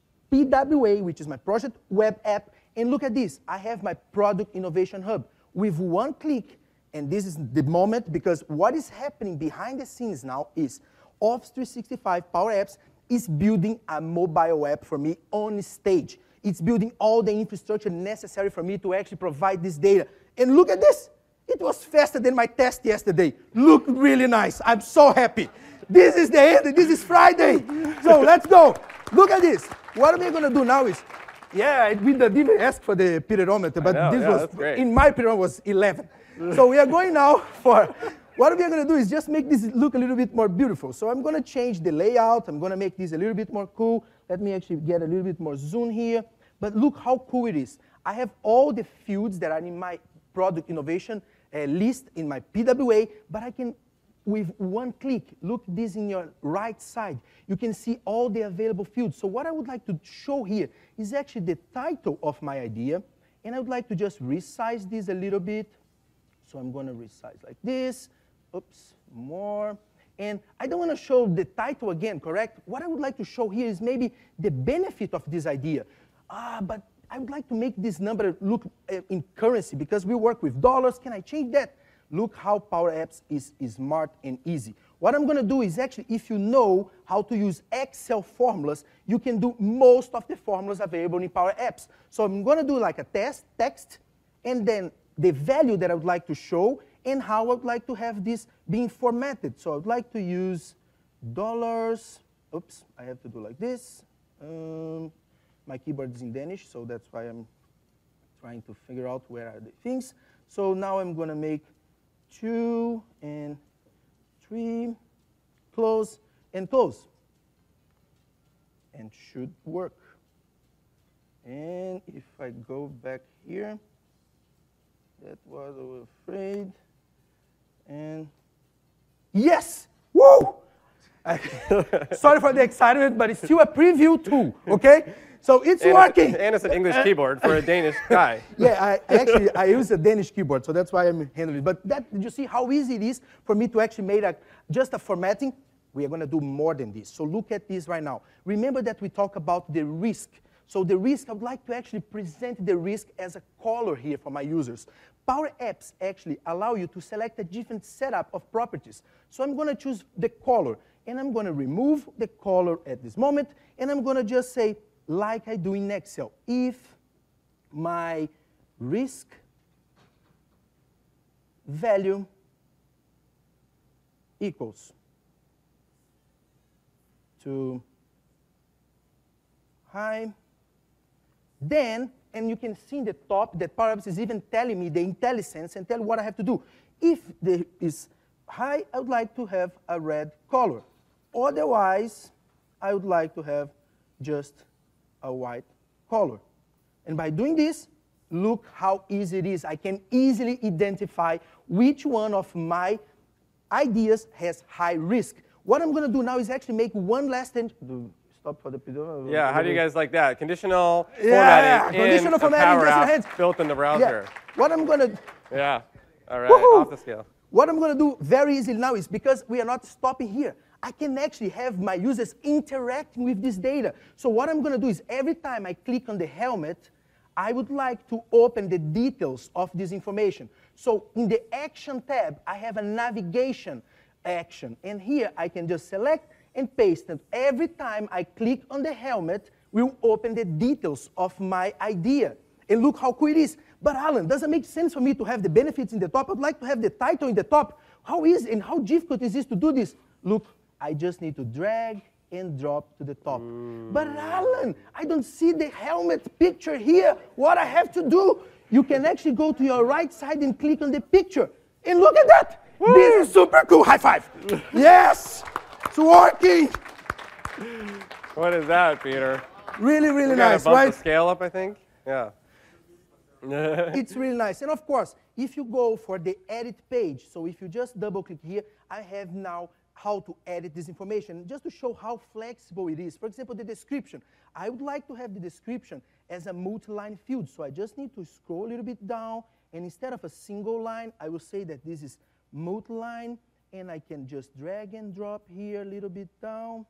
P W A, which is my project web app. And look at this. I have my Product Innovation Hub with one click. And this is the moment, because what is happening behind the scenes now is Office three sixty-five Power Apps is building a mobile app for me on stage. It's building all the infrastructure necessary for me to actually provide this data. And look at this. It was faster than my test yesterday. Look really nice. I'm so happy. This is the end. This is Friday. So let's go. Look at this. What we're going to do now is Yeah, we didn't ask for the pyranometer, but know, this yeah, was, that's great. in my pyramid was eleven. So we are going now for, what we are going to do is just make this look a little bit more beautiful. So I'm going to change the layout. I'm going to make this a little bit more cool. Let me actually get a little bit more zoom here. But look how cool it is. I have all the fields that are in my product innovation uh, list in my P W A, but I can, with one click, look this in your right side. You can see all the available fields. So what I would like to show here is actually the title of my idea, and I would like to just resize this a little bit. So I'm going to resize like this. Oops, more. And I don't want to show the title again, correct? What I would like to show here is maybe the benefit of this idea. Ah, but I would like to make this number look uh, in currency because we work with dollars. Can I change that? Look how Power Apps is, is smart and easy. What I'm going to do is actually, if you know how to use Excel formulas, you can do most of the formulas available in Power Apps. So I'm going to do like a test, text, and then the value that I would like to show, and how I would like to have this being formatted. So I would like to use dollars. Oops, I have to do like this. Um, my keyboard is in Danish, so that's why I'm trying to figure out where are the things. So now I'm going to make two and three, close and close. And should work. And if I go back here, that was I was afraid. And yes! Woo! Sorry for the excitement, but it's still a preview too, okay? So it's and working. It's, and it's an English keyboard for a Danish guy. Yeah, I actually I use a Danish keyboard, so that's why I'm handling it. But that, did you see how easy it is for me to actually make a, just a formatting? We are going to do more than this. So look at this right now. Remember that we talk about the risk. So the risk, I would like to actually present the risk as a color here for my users. Power Apps actually allow you to select a different setup of properties. So I'm going to choose the color, and I'm going to remove the color at this moment, and I'm going to just say, like I do in Excel, if my risk value equals to high, then, and you can see in the top that Power Apps is even telling me the IntelliSense and tell what I have to do. If there is high, I would like to have a red color. Otherwise, I would like to have just a white color. And by doing this, look how easy it is. I can easily identify which one of my ideas has high risk. What I'm going to do now is actually make one last thing. Stop for the video. Yeah, how do you guys like that? Conditional yeah, formatting conditional in formatting, a Power just in App hands. built in the browser. Yeah. What I'm going to Yeah, all right, Woohoo! off the scale. What I'm going to do very easily now is because we are not stopping here. I can actually have my users interacting with this data. So what I'm going to do is every time I click on the helmet, I would like to open the details of this information. So in the Action tab, I have a navigation action. And here I can just select and paste it. Every time I click on the helmet, will open the details of my idea. And look how cool it is. But Alan, does it make sense for me to have the benefits in the top? I'd like to have the title in the top. How easy and how difficult is this to do this? Look, I just need to drag and drop to the top. Mm. But Alan, I don't see the helmet picture here. What I have to do? You can actually go to your right side and click on the picture. And look at that. Woo. This is super cool. High five. Yes, it's working. What is that, Peter? Really, really we nice, bump right? The scale up, I think. Yeah. It's really nice. And of course, if you go for the edit page, so if you just double click here, I have now how to edit this information, just to show how flexible it is. For example, the description. I would like to have the description as a multi-line field, so I just need to scroll a little bit down, and instead of a single line, I will say that this is multi-line, and I can just drag and drop here a little bit down.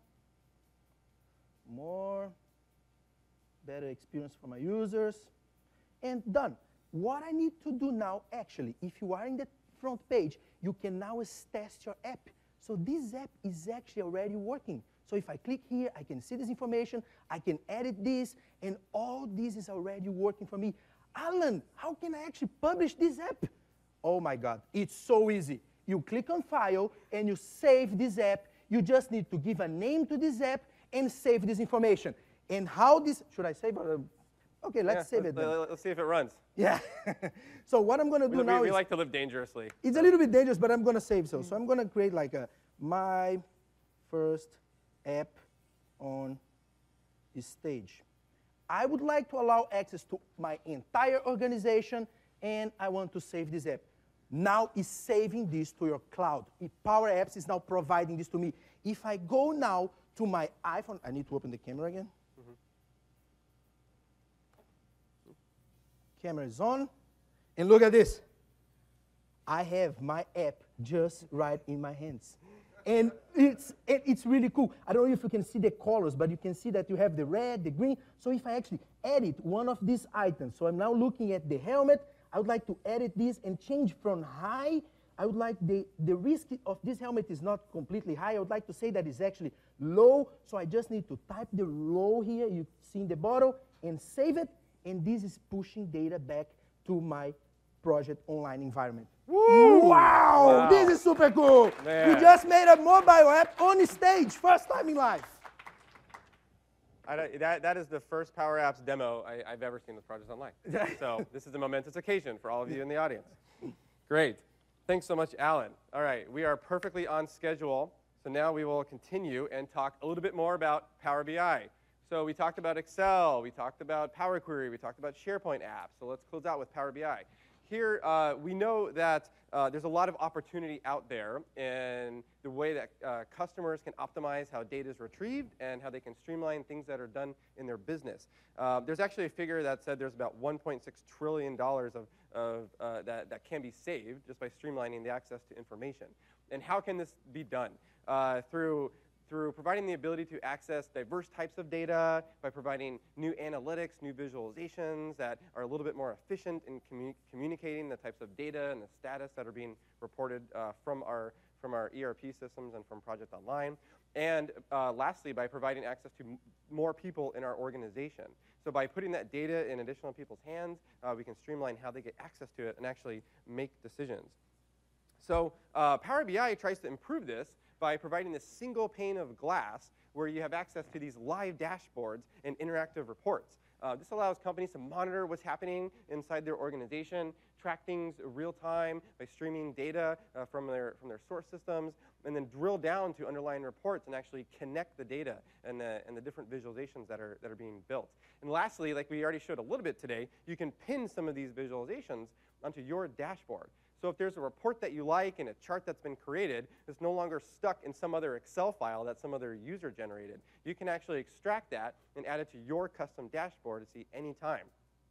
More. Better experience for my users. And done. What I need to do now, actually, if you are in the front page, you can now test your app. So this app is actually already working. So if I click here, I can see this information, I can edit this, and all this is already working for me. Alan, how can I actually publish this app? Oh my God, it's so easy. You click on File, and you save this app. You just need to give a name to this app and save this information. And how this, should I save or Okay, let's Yeah, save let's, it then. uh, let's see if it runs. Yeah. So what I'm going to do We, now we, we is, like to live dangerously. it's a little bit dangerous, but I'm going to save so. So I'm going to create like a my first app on stage. I would like to allow access to my entire organization, and I want to save this app. Now it's saving this to your cloud. Power Apps is now providing this to me. If I go now to my iPhone, I need to open the camera again. Mm-hmm. Camera is on. And look at this. I have my app just right in my hands. And it's, it, it's really cool. I don't know if you can see the colors, but you can see that you have the red, the green. So if I actually edit one of these items, so I'm now looking at the helmet, I would like to edit this and change from high. I would like the, the risk of this helmet is not completely high. I would like to say that it's actually low. So I just need to type the low here, you see in the bottom, and save it. And this is pushing data back to my project online environment. Woo! Wow, Wow. This is super cool. Man. We just made a mobile app on stage, first time in life. I don't- that, that is the first Power Apps demo I, I've ever seen with Project Online. So this is a momentous occasion for all of you in the audience. Great. Thanks so much, Alan. All right, we are perfectly on schedule. So now we will continue and talk a little bit more about Power B I. So we talked about Excel, we talked about Power Query, we talked about SharePoint apps. So let's close out with Power B I. Here, uh, we know that uh, there's a lot of opportunity out there in the way that uh, customers can optimize how data is retrieved and how they can streamline things that are done in their business. Uh, there's actually a figure that said there's about one point six trillion dollars of, of, uh, that, that can be saved just by streamlining the access to information. And how can this be done? Uh, through through providing the ability to access diverse types of data, by providing new analytics, new visualizations that are a little bit more efficient in commu communicating the types of data and the status that are being reported uh, from, our, from our E R P systems and from Project Online. And uh, lastly, by providing access to m more people in our organization. So by putting that data in additional people's hands, uh, we can streamline how they get access to it and actually make decisions. So uh, Power B I tries to improve this by providing this single pane of glass where you have access to these live dashboards and interactive reports. Uh, this allows companies to monitor what's happening inside their organization, track things real time by streaming data uh, from, their, from their source systems, and then drill down to underlying reports and actually connect the data and the, and the different visualizations that are, that are being built. And lastly, like we already showed a little bit today, you can pin some of these visualizations onto your dashboard. So if there's a report that you like and a chart that's been created, it's no longer stuck in some other Excel file that some other user generated. You can actually extract that and add it to your custom dashboard to see anytime.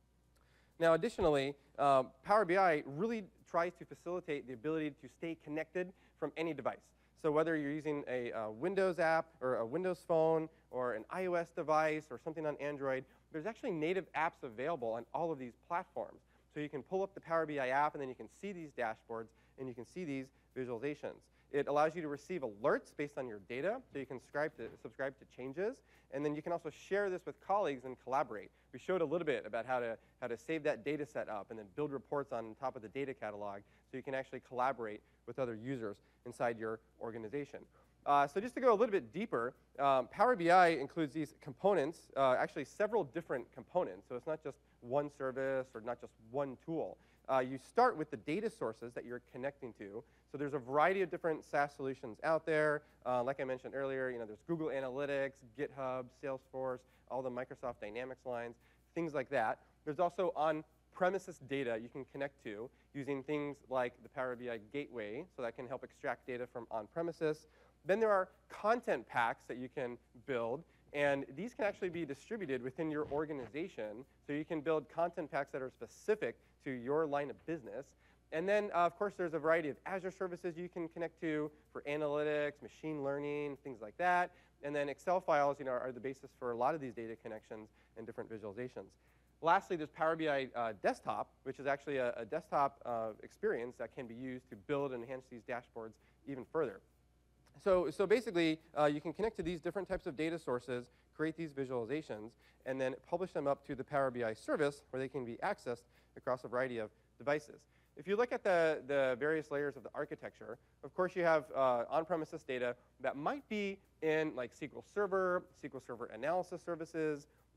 Now, additionally, um, Power B I really tries to facilitate the ability to stay connected from any device. So whether you're using a, a Windows app or a Windows phone or an iOS device or something on Android, there's actually native apps available on all of these platforms. So you can pull up the Power B I app, and then you can see these dashboards, and you can see these visualizations. It allows you to receive alerts based on your data, so you can subscribe to, subscribe to changes. And then you can also share this with colleagues and collaborate. We showed a little bit about how to, how to save that data set up and then build reports on top of the data catalog so you can actually collaborate with other users inside your organization. Uh, so just to go a little bit deeper, um, Power B I includes these components, uh, actually several different components. So it's not just one service or not just one tool. Uh, you start with the data sources that you're connecting to. So there's a variety of different SaaS solutions out there. Uh, like I mentioned earlier, you know, there's Google Analytics, GitHub, Salesforce, all the Microsoft Dynamics lines, things like that. There's also on-premises data you can connect to using things like the Power B I Gateway, so that can help extract data from on-premises. Then there are content packs that you can build, and these can actually be distributed within your organization. So you can build content packs that are specific to your line of business. And then, uh, of course, there's a variety of Azure services you can connect to for analytics, machine learning, things like that. And then Excel files, you know, are the basis for a lot of these data connections and different visualizations. Lastly, there's Power B I uh, Desktop, which is actually a, a desktop uh, experience that can be used to build and enhance these dashboards even further. So, so basically, uh, you can connect to these different types of data sources, create these visualizations, and then publish them up to the Power B I service where they can be accessed across a variety of devices. If you look at the, the various layers of the architecture, of course you have uh, on-premises data that might be in like S Q L Server, S Q L Server analysis services,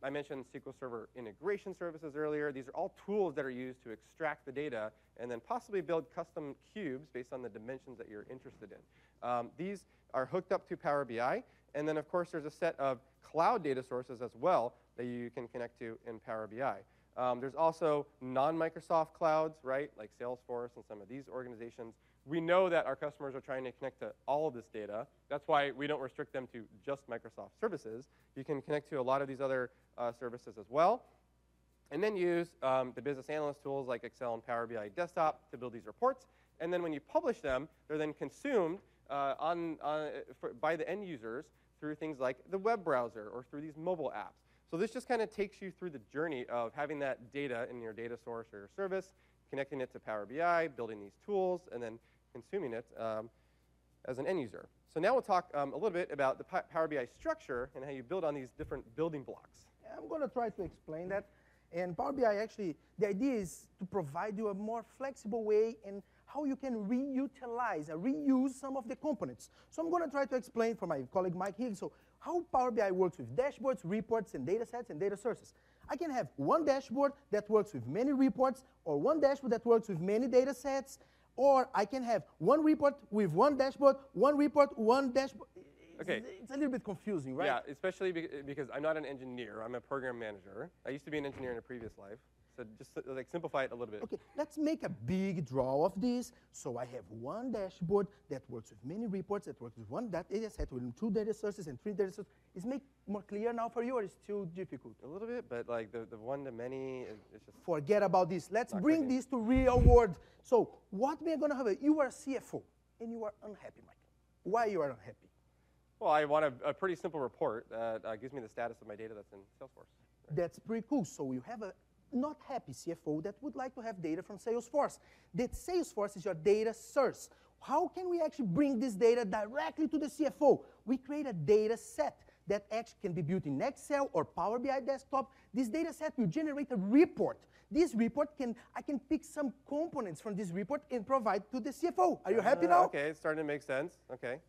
I mentioned S Q L Server integration services earlier. These are all tools that are used to extract the data and then possibly build custom cubes based on the dimensions that you're interested in. Um, these are hooked up to Power B I. And then, of course, there's a set of cloud data sources as well that you can connect to in Power B I. Um, there's also non-Microsoft clouds, right, like Salesforce and some of these organizations. We know that our customers are trying to connect to all of this data. That's why we don't restrict them to just Microsoft services. You can connect to a lot of these other uh, services as well. And then use um, the business analyst tools like Excel and Power B I Desktop to build these reports. And then when you publish them, they're then consumed uh, on, on, for, by the end users through things like the web browser or through these mobile apps. So this just kind of takes you through the journey of having that data in your data source or your service, connecting it to Power B I, building these tools, and then consuming it um, as an end user. So now we'll talk um, a little bit about the Power B I structure and how you build on these different building blocks. I'm going to try to explain that. And Power B I actually, the idea is to provide you a more flexible way in how you can reutilize and reuse some of the components. So I'm going to try to explain for my colleague Mike Higgs, so how Power B I works with dashboards, reports, and data sets and data sources. I can have one dashboard that works with many reports, or one dashboard that works with many data sets, or I can have one report with one dashboard, one report, one dashboard. It's, okay. It's a little bit confusing, right? Yeah, especially because I'm not an engineer. I'm a program manager. I used to be an engineer in a previous life. So just like simplify it a little bit. Okay, let's make a big draw of this. So I have one dashboard that works with many reports, that works with one data set, with two data sources and three data sources. Is it make more clear now for you, or is it too difficult? A little bit, but like the, the one-to-many, it's just... Forget about this. Let's bring clicking. this to real world. So what we are going to have, you are a C F O, and you are unhappy, Mike. Why you are unhappy? Well, I want a, a pretty simple report that uh, gives me the status of my data that's in Salesforce. Right? That's pretty cool. So you have a not happy C F O that would like to have data from Salesforce. That Salesforce is your data source. How can we actually bring this data directly to the C F O? We create a data set that actually can be built in Excel or Power B I Desktop. This data set will generate a report. This report can, I can pick some components from this report and provide to the C F O. Are you happy uh, now? Okay, it's starting to make sense. Okay.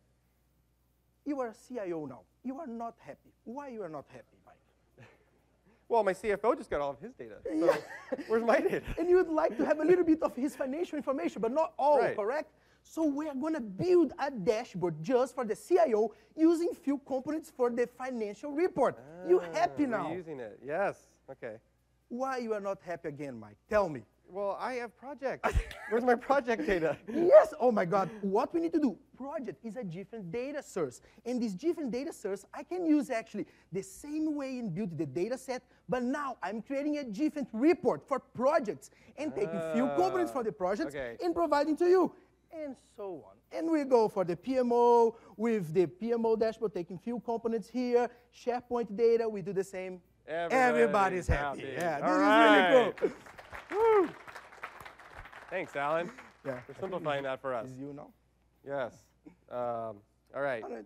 You are a C I O now. You are not happy. Why you are not happy, Mike? Well, my C F O just got all of his data. So Yeah. where's my data? And you would like to have a little bit of his financial information, but not all, Right. correct? So we are going to build a dashboard just for the C I O using few components for the financial report. you happy now? We're using it. Yes. Okay. Why you are not happy again, Mike? Tell me. Well, I have projects. Where's my project data? Yes, oh my God. What we need to do, project is a different data source. And this different data source, I can use actually the same way and build the data set, but now I'm creating a different report for projects and taking few components from the projects okay. and providing to you, and so on. And we go for the P M O with the P M O dashboard, taking few components here, SharePoint data, we do the same. Everybody's Everybody's happy. happy. Yeah, All this right. is really cool. Woo. Thanks, Alan, Yeah. for simplifying that for us. Is you now? Yes. Um, all right. All right.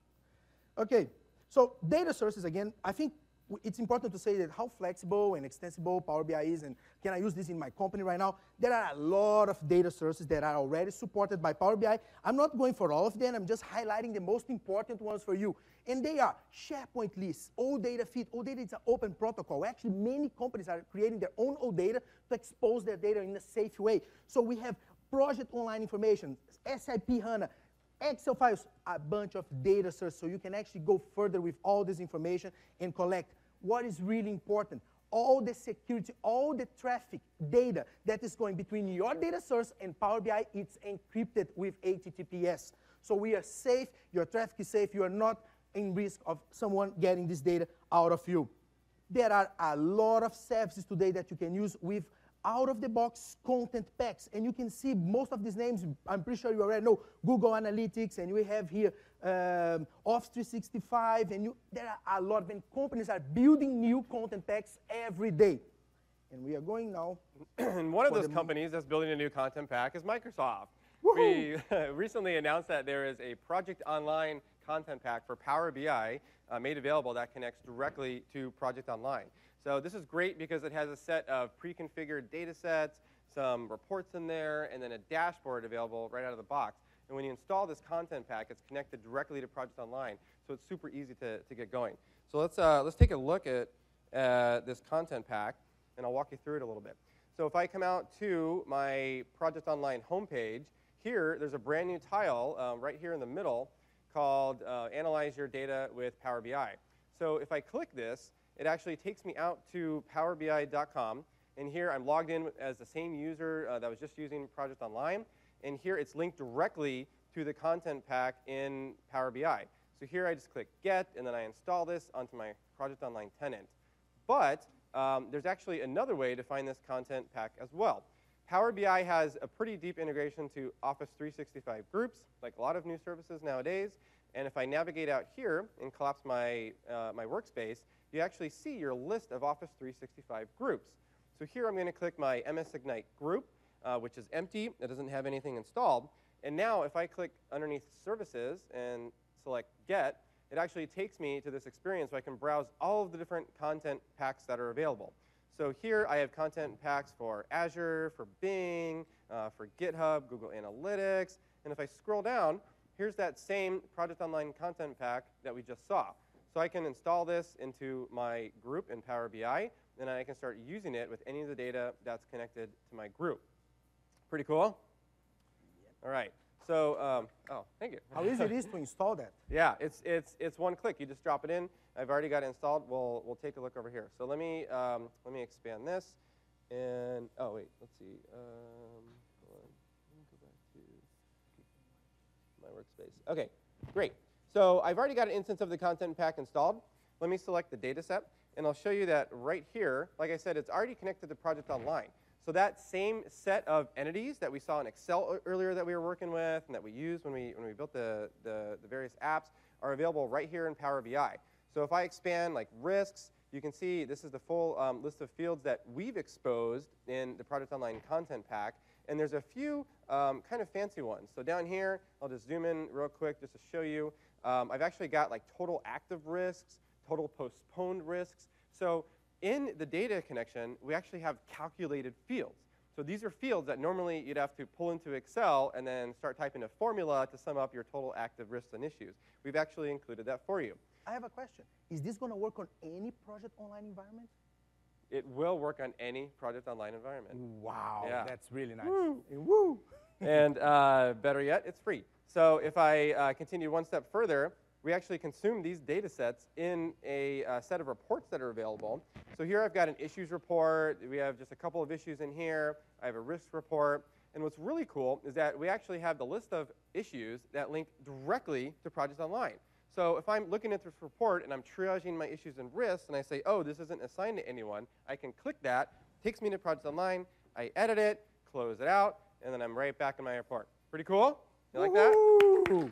Okay, so data sources, again, I think w- it's important to say that how flexible and extensible Power B I is, and can I use this in my company right now? There are a lot of data sources that are already supported by Power B I. I'm not going for all of them, I'm just highlighting the most important ones for you. And they are SharePoint lists, OData feed. OData is an open protocol. Actually, many companies are creating their own OData to expose their data in a safe way. So we have project online information, S A P HANA, Excel files, a bunch of data sources, so you can actually go further with all this information and collect what is really important. All the security, all the traffic data that is going between your data source and Power B I, it's encrypted with H T T P S. So we are safe, your traffic is safe, you are not in risk of someone getting this data out of you. There are a lot of services today that you can use with out-of-the-box content packs. And you can see most of these names, I'm pretty sure you already know, Google Analytics, and we have here um, Office three sixty-five, and you, there are a lot of and companies are building new content packs every day. And we are going now. And one of for those the- companies that's building a new content pack is Microsoft. Woohoo! We recently announced that there is a Project Online content pack for Power B I uh, made available that connects directly to Project Online. So this is great because it has a set of pre-configured data sets, some reports in there, and then a dashboard available right out of the box. And when you install this content pack, it's connected directly to Project Online, so it's super easy to, to get going. So let's, uh, let's take a look at, uh, this content pack, and I'll walk you through it a little bit. So if I come out to my Project Online homepage, here there's a brand new tile um, right here in the middle called uh, Analyze Your Data with Power B I. So if I click this, it actually takes me out to power B I dot com. And here I'm logged in as the same user uh, that was just using Project Online. And here it's linked directly to the content pack in Power B I. So here I just click Get, and then I install this onto my Project Online tenant. But um, there's actually another way to find this content pack as well. Power B I has a pretty deep integration to Office three sixty-five groups, like a lot of new services nowadays. And if I navigate out here and collapse my, uh, my workspace, you actually see your list of Office three sixty-five groups. So here I'm going to click my M S Ignite group, uh, which is empty. It doesn't have anything installed. And now if I click underneath Services and select Get, it actually takes me to this experience where I can browse all of the different content packs that are available. So here I have content packs for Azure, for Bing, uh, for GitHub, Google Analytics. And if I scroll down, here's that same Project Online content pack that we just saw. So I can install this into my group in Power B I, and I can start using it with any of the data that's connected to my group. Pretty cool? Yep. All right. So, um, oh, thank you. How easy it is to install that? Yeah, it's, it's, it's one click. You just drop it in. I've already got it installed. We'll, we'll take a look over here. So let me, um, let me expand this. And, oh, wait, let's see. Um, hold on. Let me go back to my workspace. OK, great. So I've already got an instance of the content pack installed. Let me select the data set. And I'll show you that right here, like I said, it's already connected to Project Online. So that same set of entities that we saw in Excel earlier that we were working with and that we used when we, when we built the, the, the various apps are available right here in Power B I. So if I expand like risks, you can see this is the full um, list of fields that we've exposed in the Project Online content pack. And there's a few um, kind of fancy ones. So down here, I'll just zoom in real quick just to show you. Um, I've actually got like total active risks, total postponed risks. So in the data connection, we actually have calculated fields. So these are fields that normally you'd have to pull into Excel and then start typing a formula to sum up your total active risks and issues. We've actually included that for you. I have a question. Is this going to work on any Project Online environment? It will work on any Project Online environment. Wow, yeah. That's really nice. Woo. Woo. And uh, better yet, it's free. So if I uh, continue one step further, we actually consume these data sets in a uh, set of reports that are available. So here I've got an issues report. We have just a couple of issues in here. I have a risk report. And what's really cool is that we actually have the list of issues that link directly to Project Online. So if I'm looking at this report and I'm triaging my issues and risks, and I say, oh, this isn't assigned to anyone, I can click that, takes me to Project Online, I edit it, close it out, and then I'm right back in my report. Pretty cool? You like that? Woo.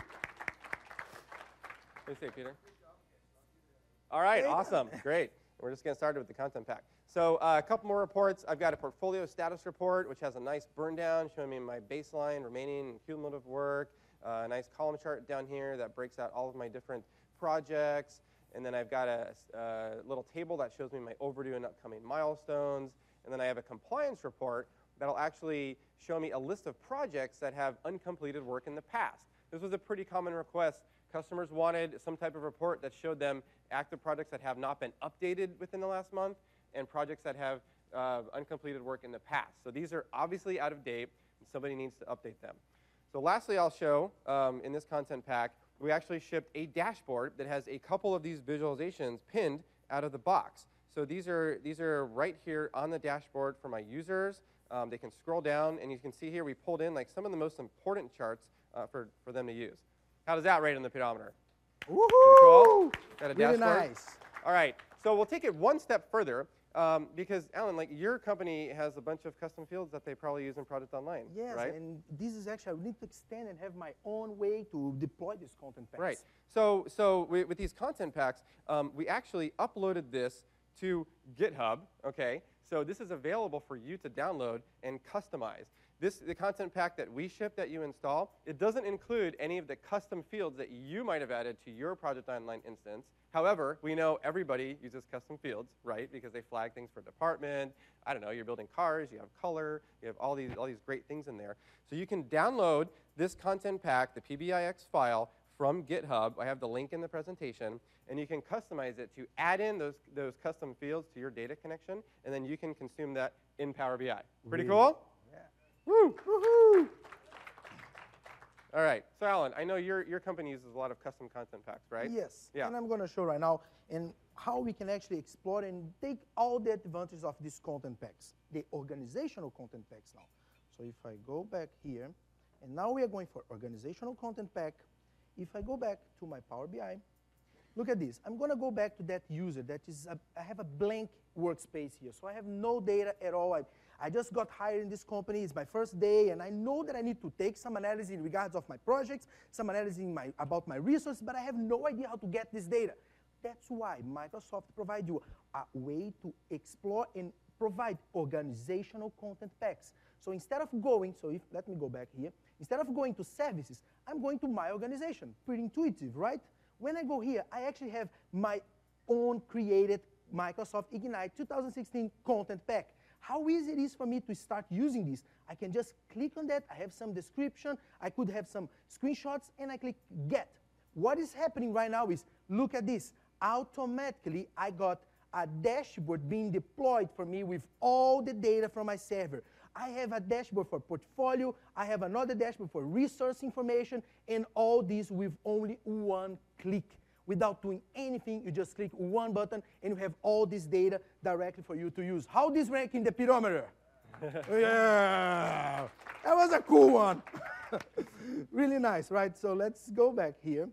What do you say, Peter? All right, awesome, great. We're just getting started with the content pack. So uh, a couple more reports. I've got a portfolio status report, which has a nice burn down showing me my baseline, remaining, and cumulative work. Uh, a nice column chart down here that breaks out all of my different projects. And then I've got a, a little table that shows me my overdue and upcoming milestones. And then I have a compliance report that'll actually show me a list of projects that have uncompleted work in the past. This was a pretty common request. Customers wanted some type of report that showed them active projects that have not been updated within the last month and projects that have uh, uncompleted work in the past. So these are obviously out of date, and somebody needs to update them. So lastly, I'll show um, in this content pack, we actually shipped a dashboard that has a couple of these visualizations pinned out of the box. So these are, these are right here on the dashboard for my users. Um, they can scroll down, and you can see here we pulled in like some of the most important charts uh, for, for them to use. How does that rate on the pedometer? Woohoo! Cool. Got a really dashboard? Nice. All right. So we'll take it one step further um, because, Alan, like your company has a bunch of custom fields that they probably use in Project Online, yes, right? And this is actually, I need to extend and have my own way to deploy this content packs. Right. So, so we, with these content packs, um, we actually uploaded this to GitHub, okay? So this is available for you to download and customize. This, the content pack that we ship that you install, it doesn't include any of the custom fields that you might have added to your Project Online instance. However, we know everybody uses custom fields, right? Because they flag things for department. I don't know, you're building cars, you have color, you have all these, all these great things in there. So you can download this content pack, the P B I X file, from GitHub. I have the link in the presentation, and you can customize it to add in those, those custom fields to your data connection, and then you can consume that in Power B I. Pretty cool? Yeah. Woo! Woohoo! All right, so Alan, I know your, your company uses a lot of custom content packs, right? Yes, Yeah. and I'm going to show right now and how we can actually explore and take all the advantages of these content packs, the organizational content packs now. So if I go back here, and now we are going for organizational content pack. If I go back to my Power B I, look at this. I'm going to go back to that user that is, a, I have a blank workspace here. So I have no data at all. I, I just got hired in this company. It's my first day, and I know that I need to take some analysis in regards of my projects, some analysis in my, about my resources, but I have no idea how to get this data. That's why Microsoft provides you a way to explore and provide organizational content packs. So instead of going, so if, let me go back here. Instead of going to services, I'm going to my organization. Pretty intuitive, right? When I go here, I actually have my own created Microsoft Ignite two thousand sixteen content pack. How easy it is for me to start using this. I can just click on that. I have some description. I could have some screenshots, and I click Get. What is happening right now is, look at this. Automatically, I got a dashboard being deployed for me with all the data from my server. I have a dashboard for portfolio. I have another dashboard for resource information, and all this with only one click. Without doing anything, you just click one button, and you have all this data directly for you to use. How this rank in the pedometer? Yeah, that was a cool one. Really nice, right? So let's go back here.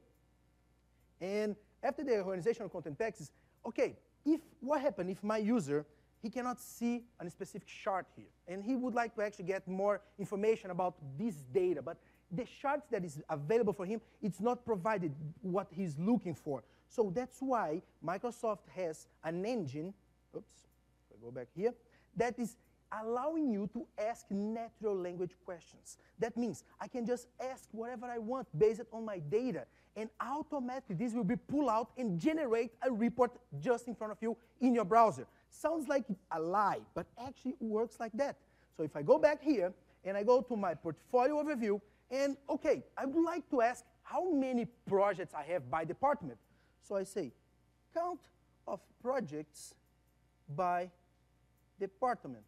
And after the organizational content packs, okay, if what happened if my user, he cannot see a specific chart here, and he would like to actually get more information about this data, but the charts that is available for him, it's not provided what he's looking for. So that's why Microsoft has an engine, oops, if I go back here, that is allowing you to ask natural language questions. That means I can just ask whatever I want based on my data, and automatically this will be pulled out and generate a report just in front of you in your browser. Sounds like a lie, but actually it works like that. So if I go back here and I go to my portfolio overview, and okay, I would like to ask how many projects I have by department. So I say, count of projects by department.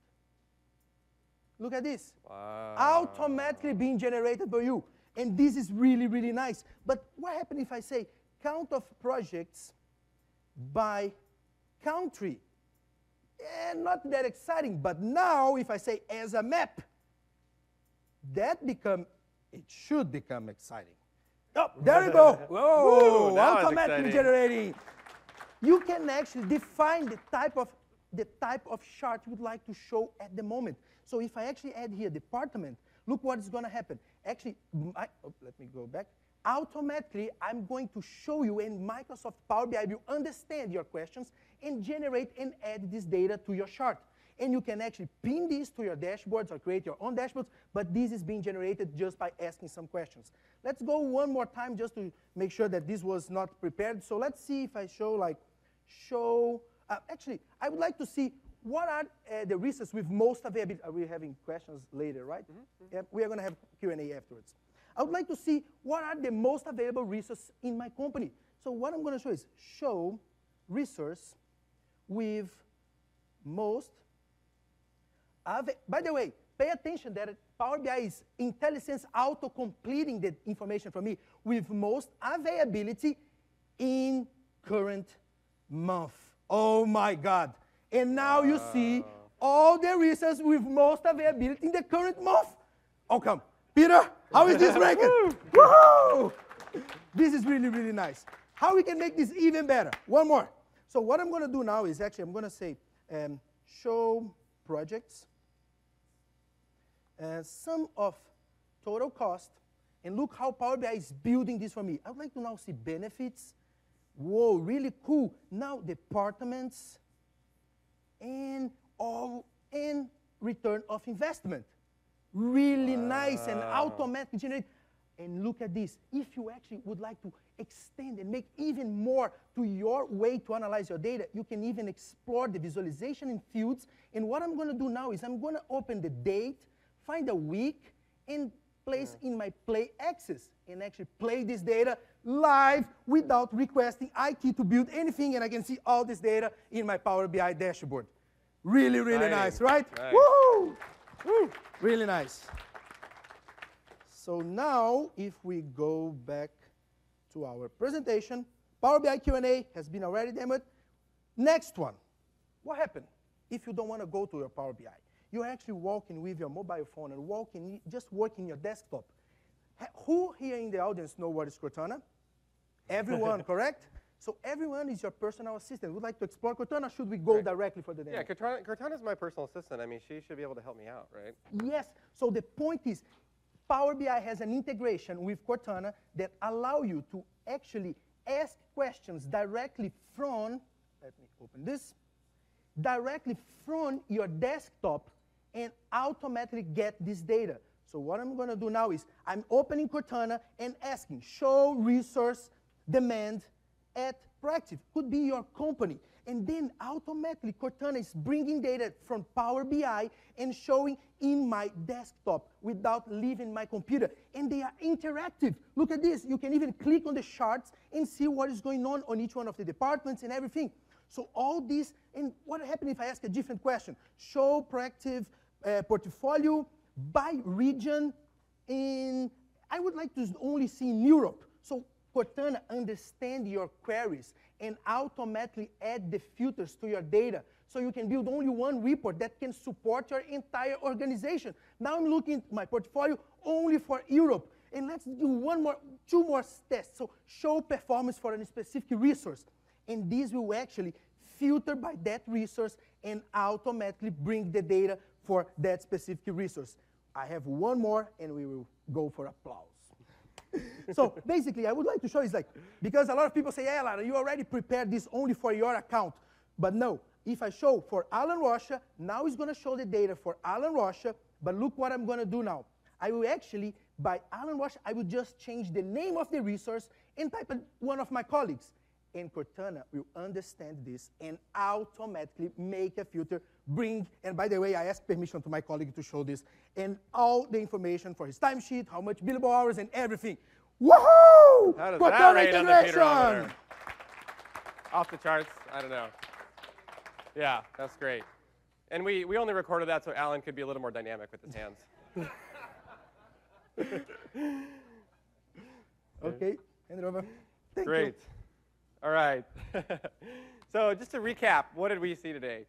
Look at this. Wow. Automatically being generated by you. And this is really, really nice. But what happens if I say count of projects by country? Eh, not that exciting. But now if I say as a map, that become, it should become exciting. Oh, there you go. Whoa, Woo, now it's automatically exciting. generating. You can actually define the type of the type of chart you would like to show at the moment. So if I actually add here department, look what is going to happen. Actually, I, oh, let me go back. Automatically, I'm going to show you, and Microsoft Power B I will understand your questions and generate and add this data to your chart. And you can actually pin these to your dashboards or create your own dashboards, but this is being generated just by asking some questions. Let's go one more time just to make sure that this was not prepared. So let's see if I show like, show, uh, actually, I would like to see what are uh, the resources with most availability. Are we having questions later, right? Mm-hmm, mm-hmm. Yeah, we are going to have Q and A afterwards. I would like to see what are the most available resources in my company. So what I'm going to show is show resource with most. By the way, pay attention that Power B I is IntelliSense auto-completing the information for me with most availability in current month. Oh my God. And now wow. You see all the resources with most availability in the current month. Oh, come. Peter, how is this ranking? Woohoo! This is really, really nice. How we can make this even better? One more. So what I'm going to do now is actually I'm going to say um, show projects, uh, sum of total cost, and look how Power B I is building this for me. I would like to now see benefits. Whoa, really cool. Now departments and all and return of investment. Really wow. Nice and automatically generate. And look at this. If you actually would like to extend and make even more to your way to analyze your data, you can even explore the visualization in fields. And what I'm going to do now is I'm going to open the date, find a week, and place in my play axis and actually play this data live without requesting I T to build anything, and I can see all this data in my Power B I dashboard. Really, really Exciting. nice, right? Nice. Woo! Woo! Really nice. So now, if we go back to our presentation, Power B I Q and A has been already demoed. Next one. What happened if you don't want to go to your Power B I? You're actually walking with your mobile phone and walking, just working your desktop. Ha who here in the audience know what is Cortana? Everyone, correct? So everyone is your personal assistant. Would like to explore Cortana? Should we go right. directly for the demo? Yeah, Cortana, Cortana is my personal assistant. I mean, she should be able to help me out, right? Yes. So the point is, Power B I has an integration with Cortana that allow you to actually ask questions directly from, let me open this, directly from your desktop and automatically get this data. So what I'm going to do now is I'm opening Cortana and asking, show resource demand at Proactive. Could be your company. And then automatically Cortana is bringing data from Power B I and showing in my desktop without leaving my computer. And they are interactive. Look at this. You can even click on the charts and see what is going on on each one of the departments and everything. So all this, and what happens if I ask a different question? Show Proactive uh, portfolio by region in, I would like to only see in Europe. So Cortana understands your queries and automatically add the filters to your data. So you can build only one report that can support your entire organization. Now I'm looking at my portfolio only for Europe. And let's do one more, two more tests. So show performance for a specific resource. And this will actually filter by that resource and automatically bring the data for that specific resource. I have one more, and we will go for applause. So basically, I would like to show is like, because a lot of people say, yeah, Lara, you already prepared this only for your account. But no, if I show for Alan Rocha, now it's going to show the data for Alan Rocha, but look what I'm going to do now. I will actually, by Alan Rocha, I will just change the name of the resource and type in one of my colleagues. And Cortana will understand this and automatically make a filter, bring, and by the way, I asked permission to my colleague to show this, and all the information for his timesheet, how much billable hours, and everything. Woohoo! How does Cortana that rate on the integration! Peter over there? Off the charts? I don't know. Yeah, that's great. And we, we only recorded that so Alan could be a little more dynamic with his hands. Okay, hand it over. Thank Great. you. All right. So just to recap, what did we see today?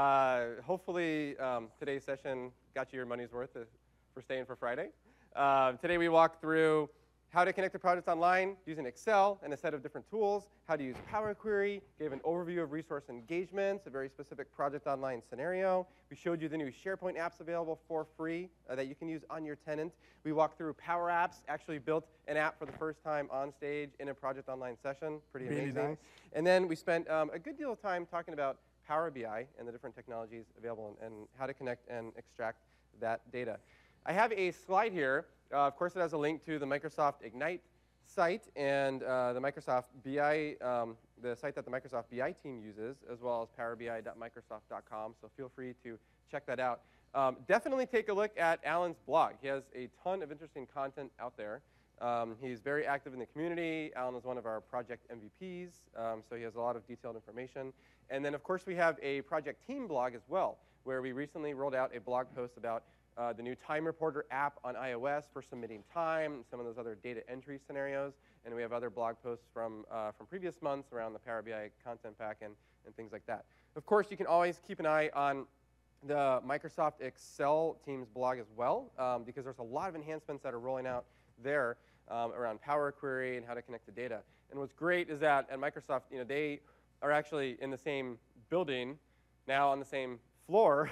Uh, hopefully um, today's session got you your money's worth uh, for staying for Friday. Uh, today we walked through how to connect to projects online using Excel and a set of different tools, how to use Power Query, gave an overview of resource engagements, a very specific project online scenario. We showed you the new SharePoint apps available for free uh, that you can use on your tenant. We walked through Power Apps, actually built an app for the first time on stage in a project online session. Pretty Really amazing. nice. And then we spent um, a good deal of time talking about Power B I and the different technologies available and, and how to connect and extract that data. I have a slide here. Uh, of course, it has a link to the Microsoft Ignite site and uh, the Microsoft B I, um, the site that the Microsoft B I team uses, as well as power B I dot microsoft dot com. So feel free to check that out. Um, definitely take a look at Alan's blog. He has a ton of interesting content out there. Um, he's very active in the community. Alan is one of our project M V Ps, um, so he has a lot of detailed information. And then, of course, we have a project team blog as well, where we recently rolled out a blog post about Uh, the new Time Reporter app on iOS for submitting time, and some of those other data entry scenarios. And we have other blog posts from, uh, from previous months around the Power B I content pack and, and things like that. Of course, you can always keep an eye on the Microsoft Excel team's blog as well, um, because there's a lot of enhancements that are rolling out there um, around Power Query and how to connect the data. And what's great is that at Microsoft, you know, they are actually in the same building, now on the same floor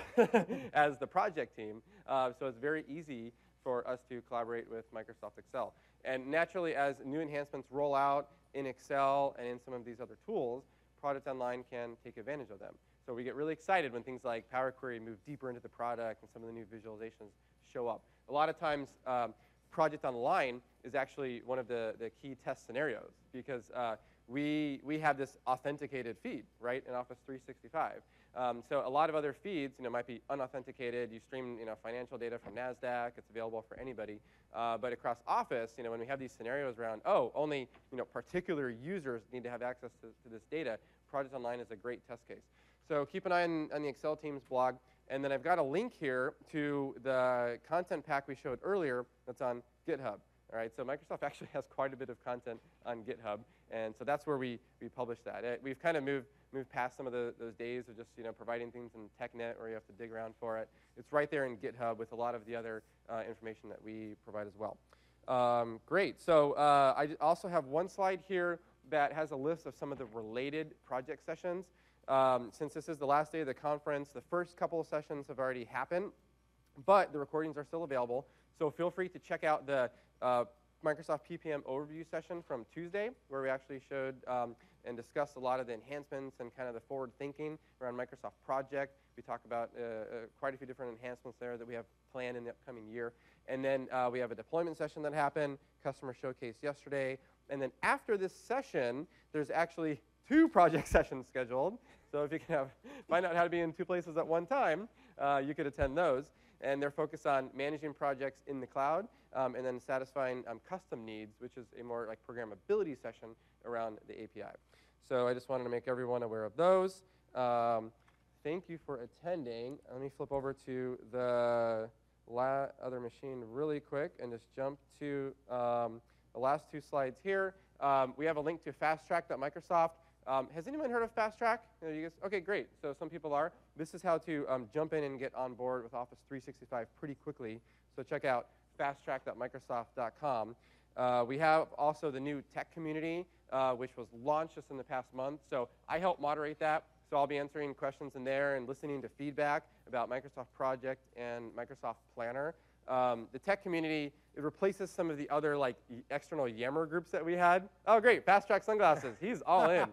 as the project team. Uh, so it's very easy for us to collaborate with Microsoft Excel. And naturally, as new enhancements roll out in Excel and in some of these other tools, Project Online can take advantage of them. So we get really excited when things like Power Query move deeper into the product and some of the new visualizations show up. A lot of times, um, Project Online is actually one of the, the key test scenarios, because uh, we, we have this authenticated feed, right, in Office three sixty-five. Um, so a lot of other feeds, you know, might be unauthenticated. You stream, you know, financial data from NASDAQ. It's available for anybody. Uh, but across Office, you know, when we have these scenarios around, oh, only, you know, particular users need to have access to, to this data, Project Online is a great test case. So keep an eye on, on the Excel team's blog. And then I've got a link here to the content pack we showed earlier that's on GitHub. All right, so Microsoft actually has quite a bit of content on GitHub, and so that's where we, we publish that. It, we've kind of moved, moved past some of the, those days of just, you know, providing things in TechNet where you have to dig around for it. It's right there in GitHub with a lot of the other uh, information that we provide as well. Um, great, so uh, I also have one slide here that has a list of some of the related project sessions. Um, since this is the last day of the conference, the first couple of sessions have already happened, but the recordings are still available. So feel free to check out the uh, Microsoft P P M overview session from Tuesday, where we actually showed um, and discussed a lot of the enhancements and kind of the forward thinking around Microsoft Project. We talk about uh, uh, quite a few different enhancements there that we have planned in the upcoming year. And then uh, we have a deployment session that happened, customer showcase yesterday. And then after this session, there's actually two project sessions scheduled. So if you can have, find out how to be in two places at one time, uh, you could attend those. And they're focused on managing projects in the cloud um, and then satisfying um, custom needs, which is a more like programmability session around the A P I. So I just wanted to make everyone aware of those. Um, thank you for attending. Let me flip over to the la other machine really quick and just jump to um, the last two slides here. Um, we have a link to Fast Track dot Microsoft. Um, has anyone heard of Fast Track? You know, you guys, okay, great. So some people are. This is how to um, jump in and get on board with Office three sixty-five pretty quickly. So check out Fast Track dot Microsoft dot com. Uh, we have also the new tech community, uh, which was launched just in the past month. So I help moderate that. So I'll be answering questions in there and listening to feedback about Microsoft Project and Microsoft Planner. Um, the tech community, it replaces some of the other like external Yammer groups that we had. Oh, great, Fast Track Sunglasses. He's all in.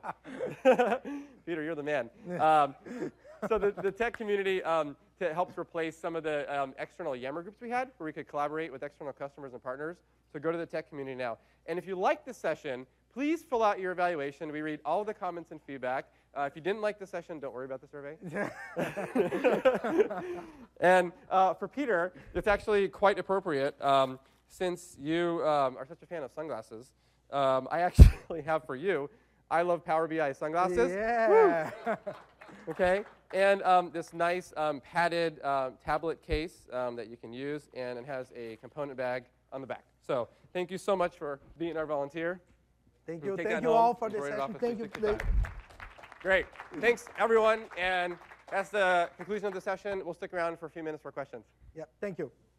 Peter, you're the man. Um, so the, the tech community um, to helps replace some of the um, external Yammer groups we had where we could collaborate with external customers and partners. So go to the tech community now. And if you like the session, please fill out your evaluation. We read all of the comments and feedback. Uh, if you didn't like the session, don't worry about the survey. And uh, for Peter, it's actually quite appropriate. Um, since you um, are such a fan of sunglasses, um, I actually have for you, I love Power B I sunglasses. Yeah. Okay, and um, this nice um, padded uh, tablet case um, that you can use, and it has a component bag on the back. So thank you so much for being our volunteer. Thank you. Take Thank that you home. all for the Enjoy it at session. Office Thank you three today. sixty-five. Great. Thanks, everyone. And that's the conclusion of the session. We'll stick around for a few minutes for questions. Yeah, thank you.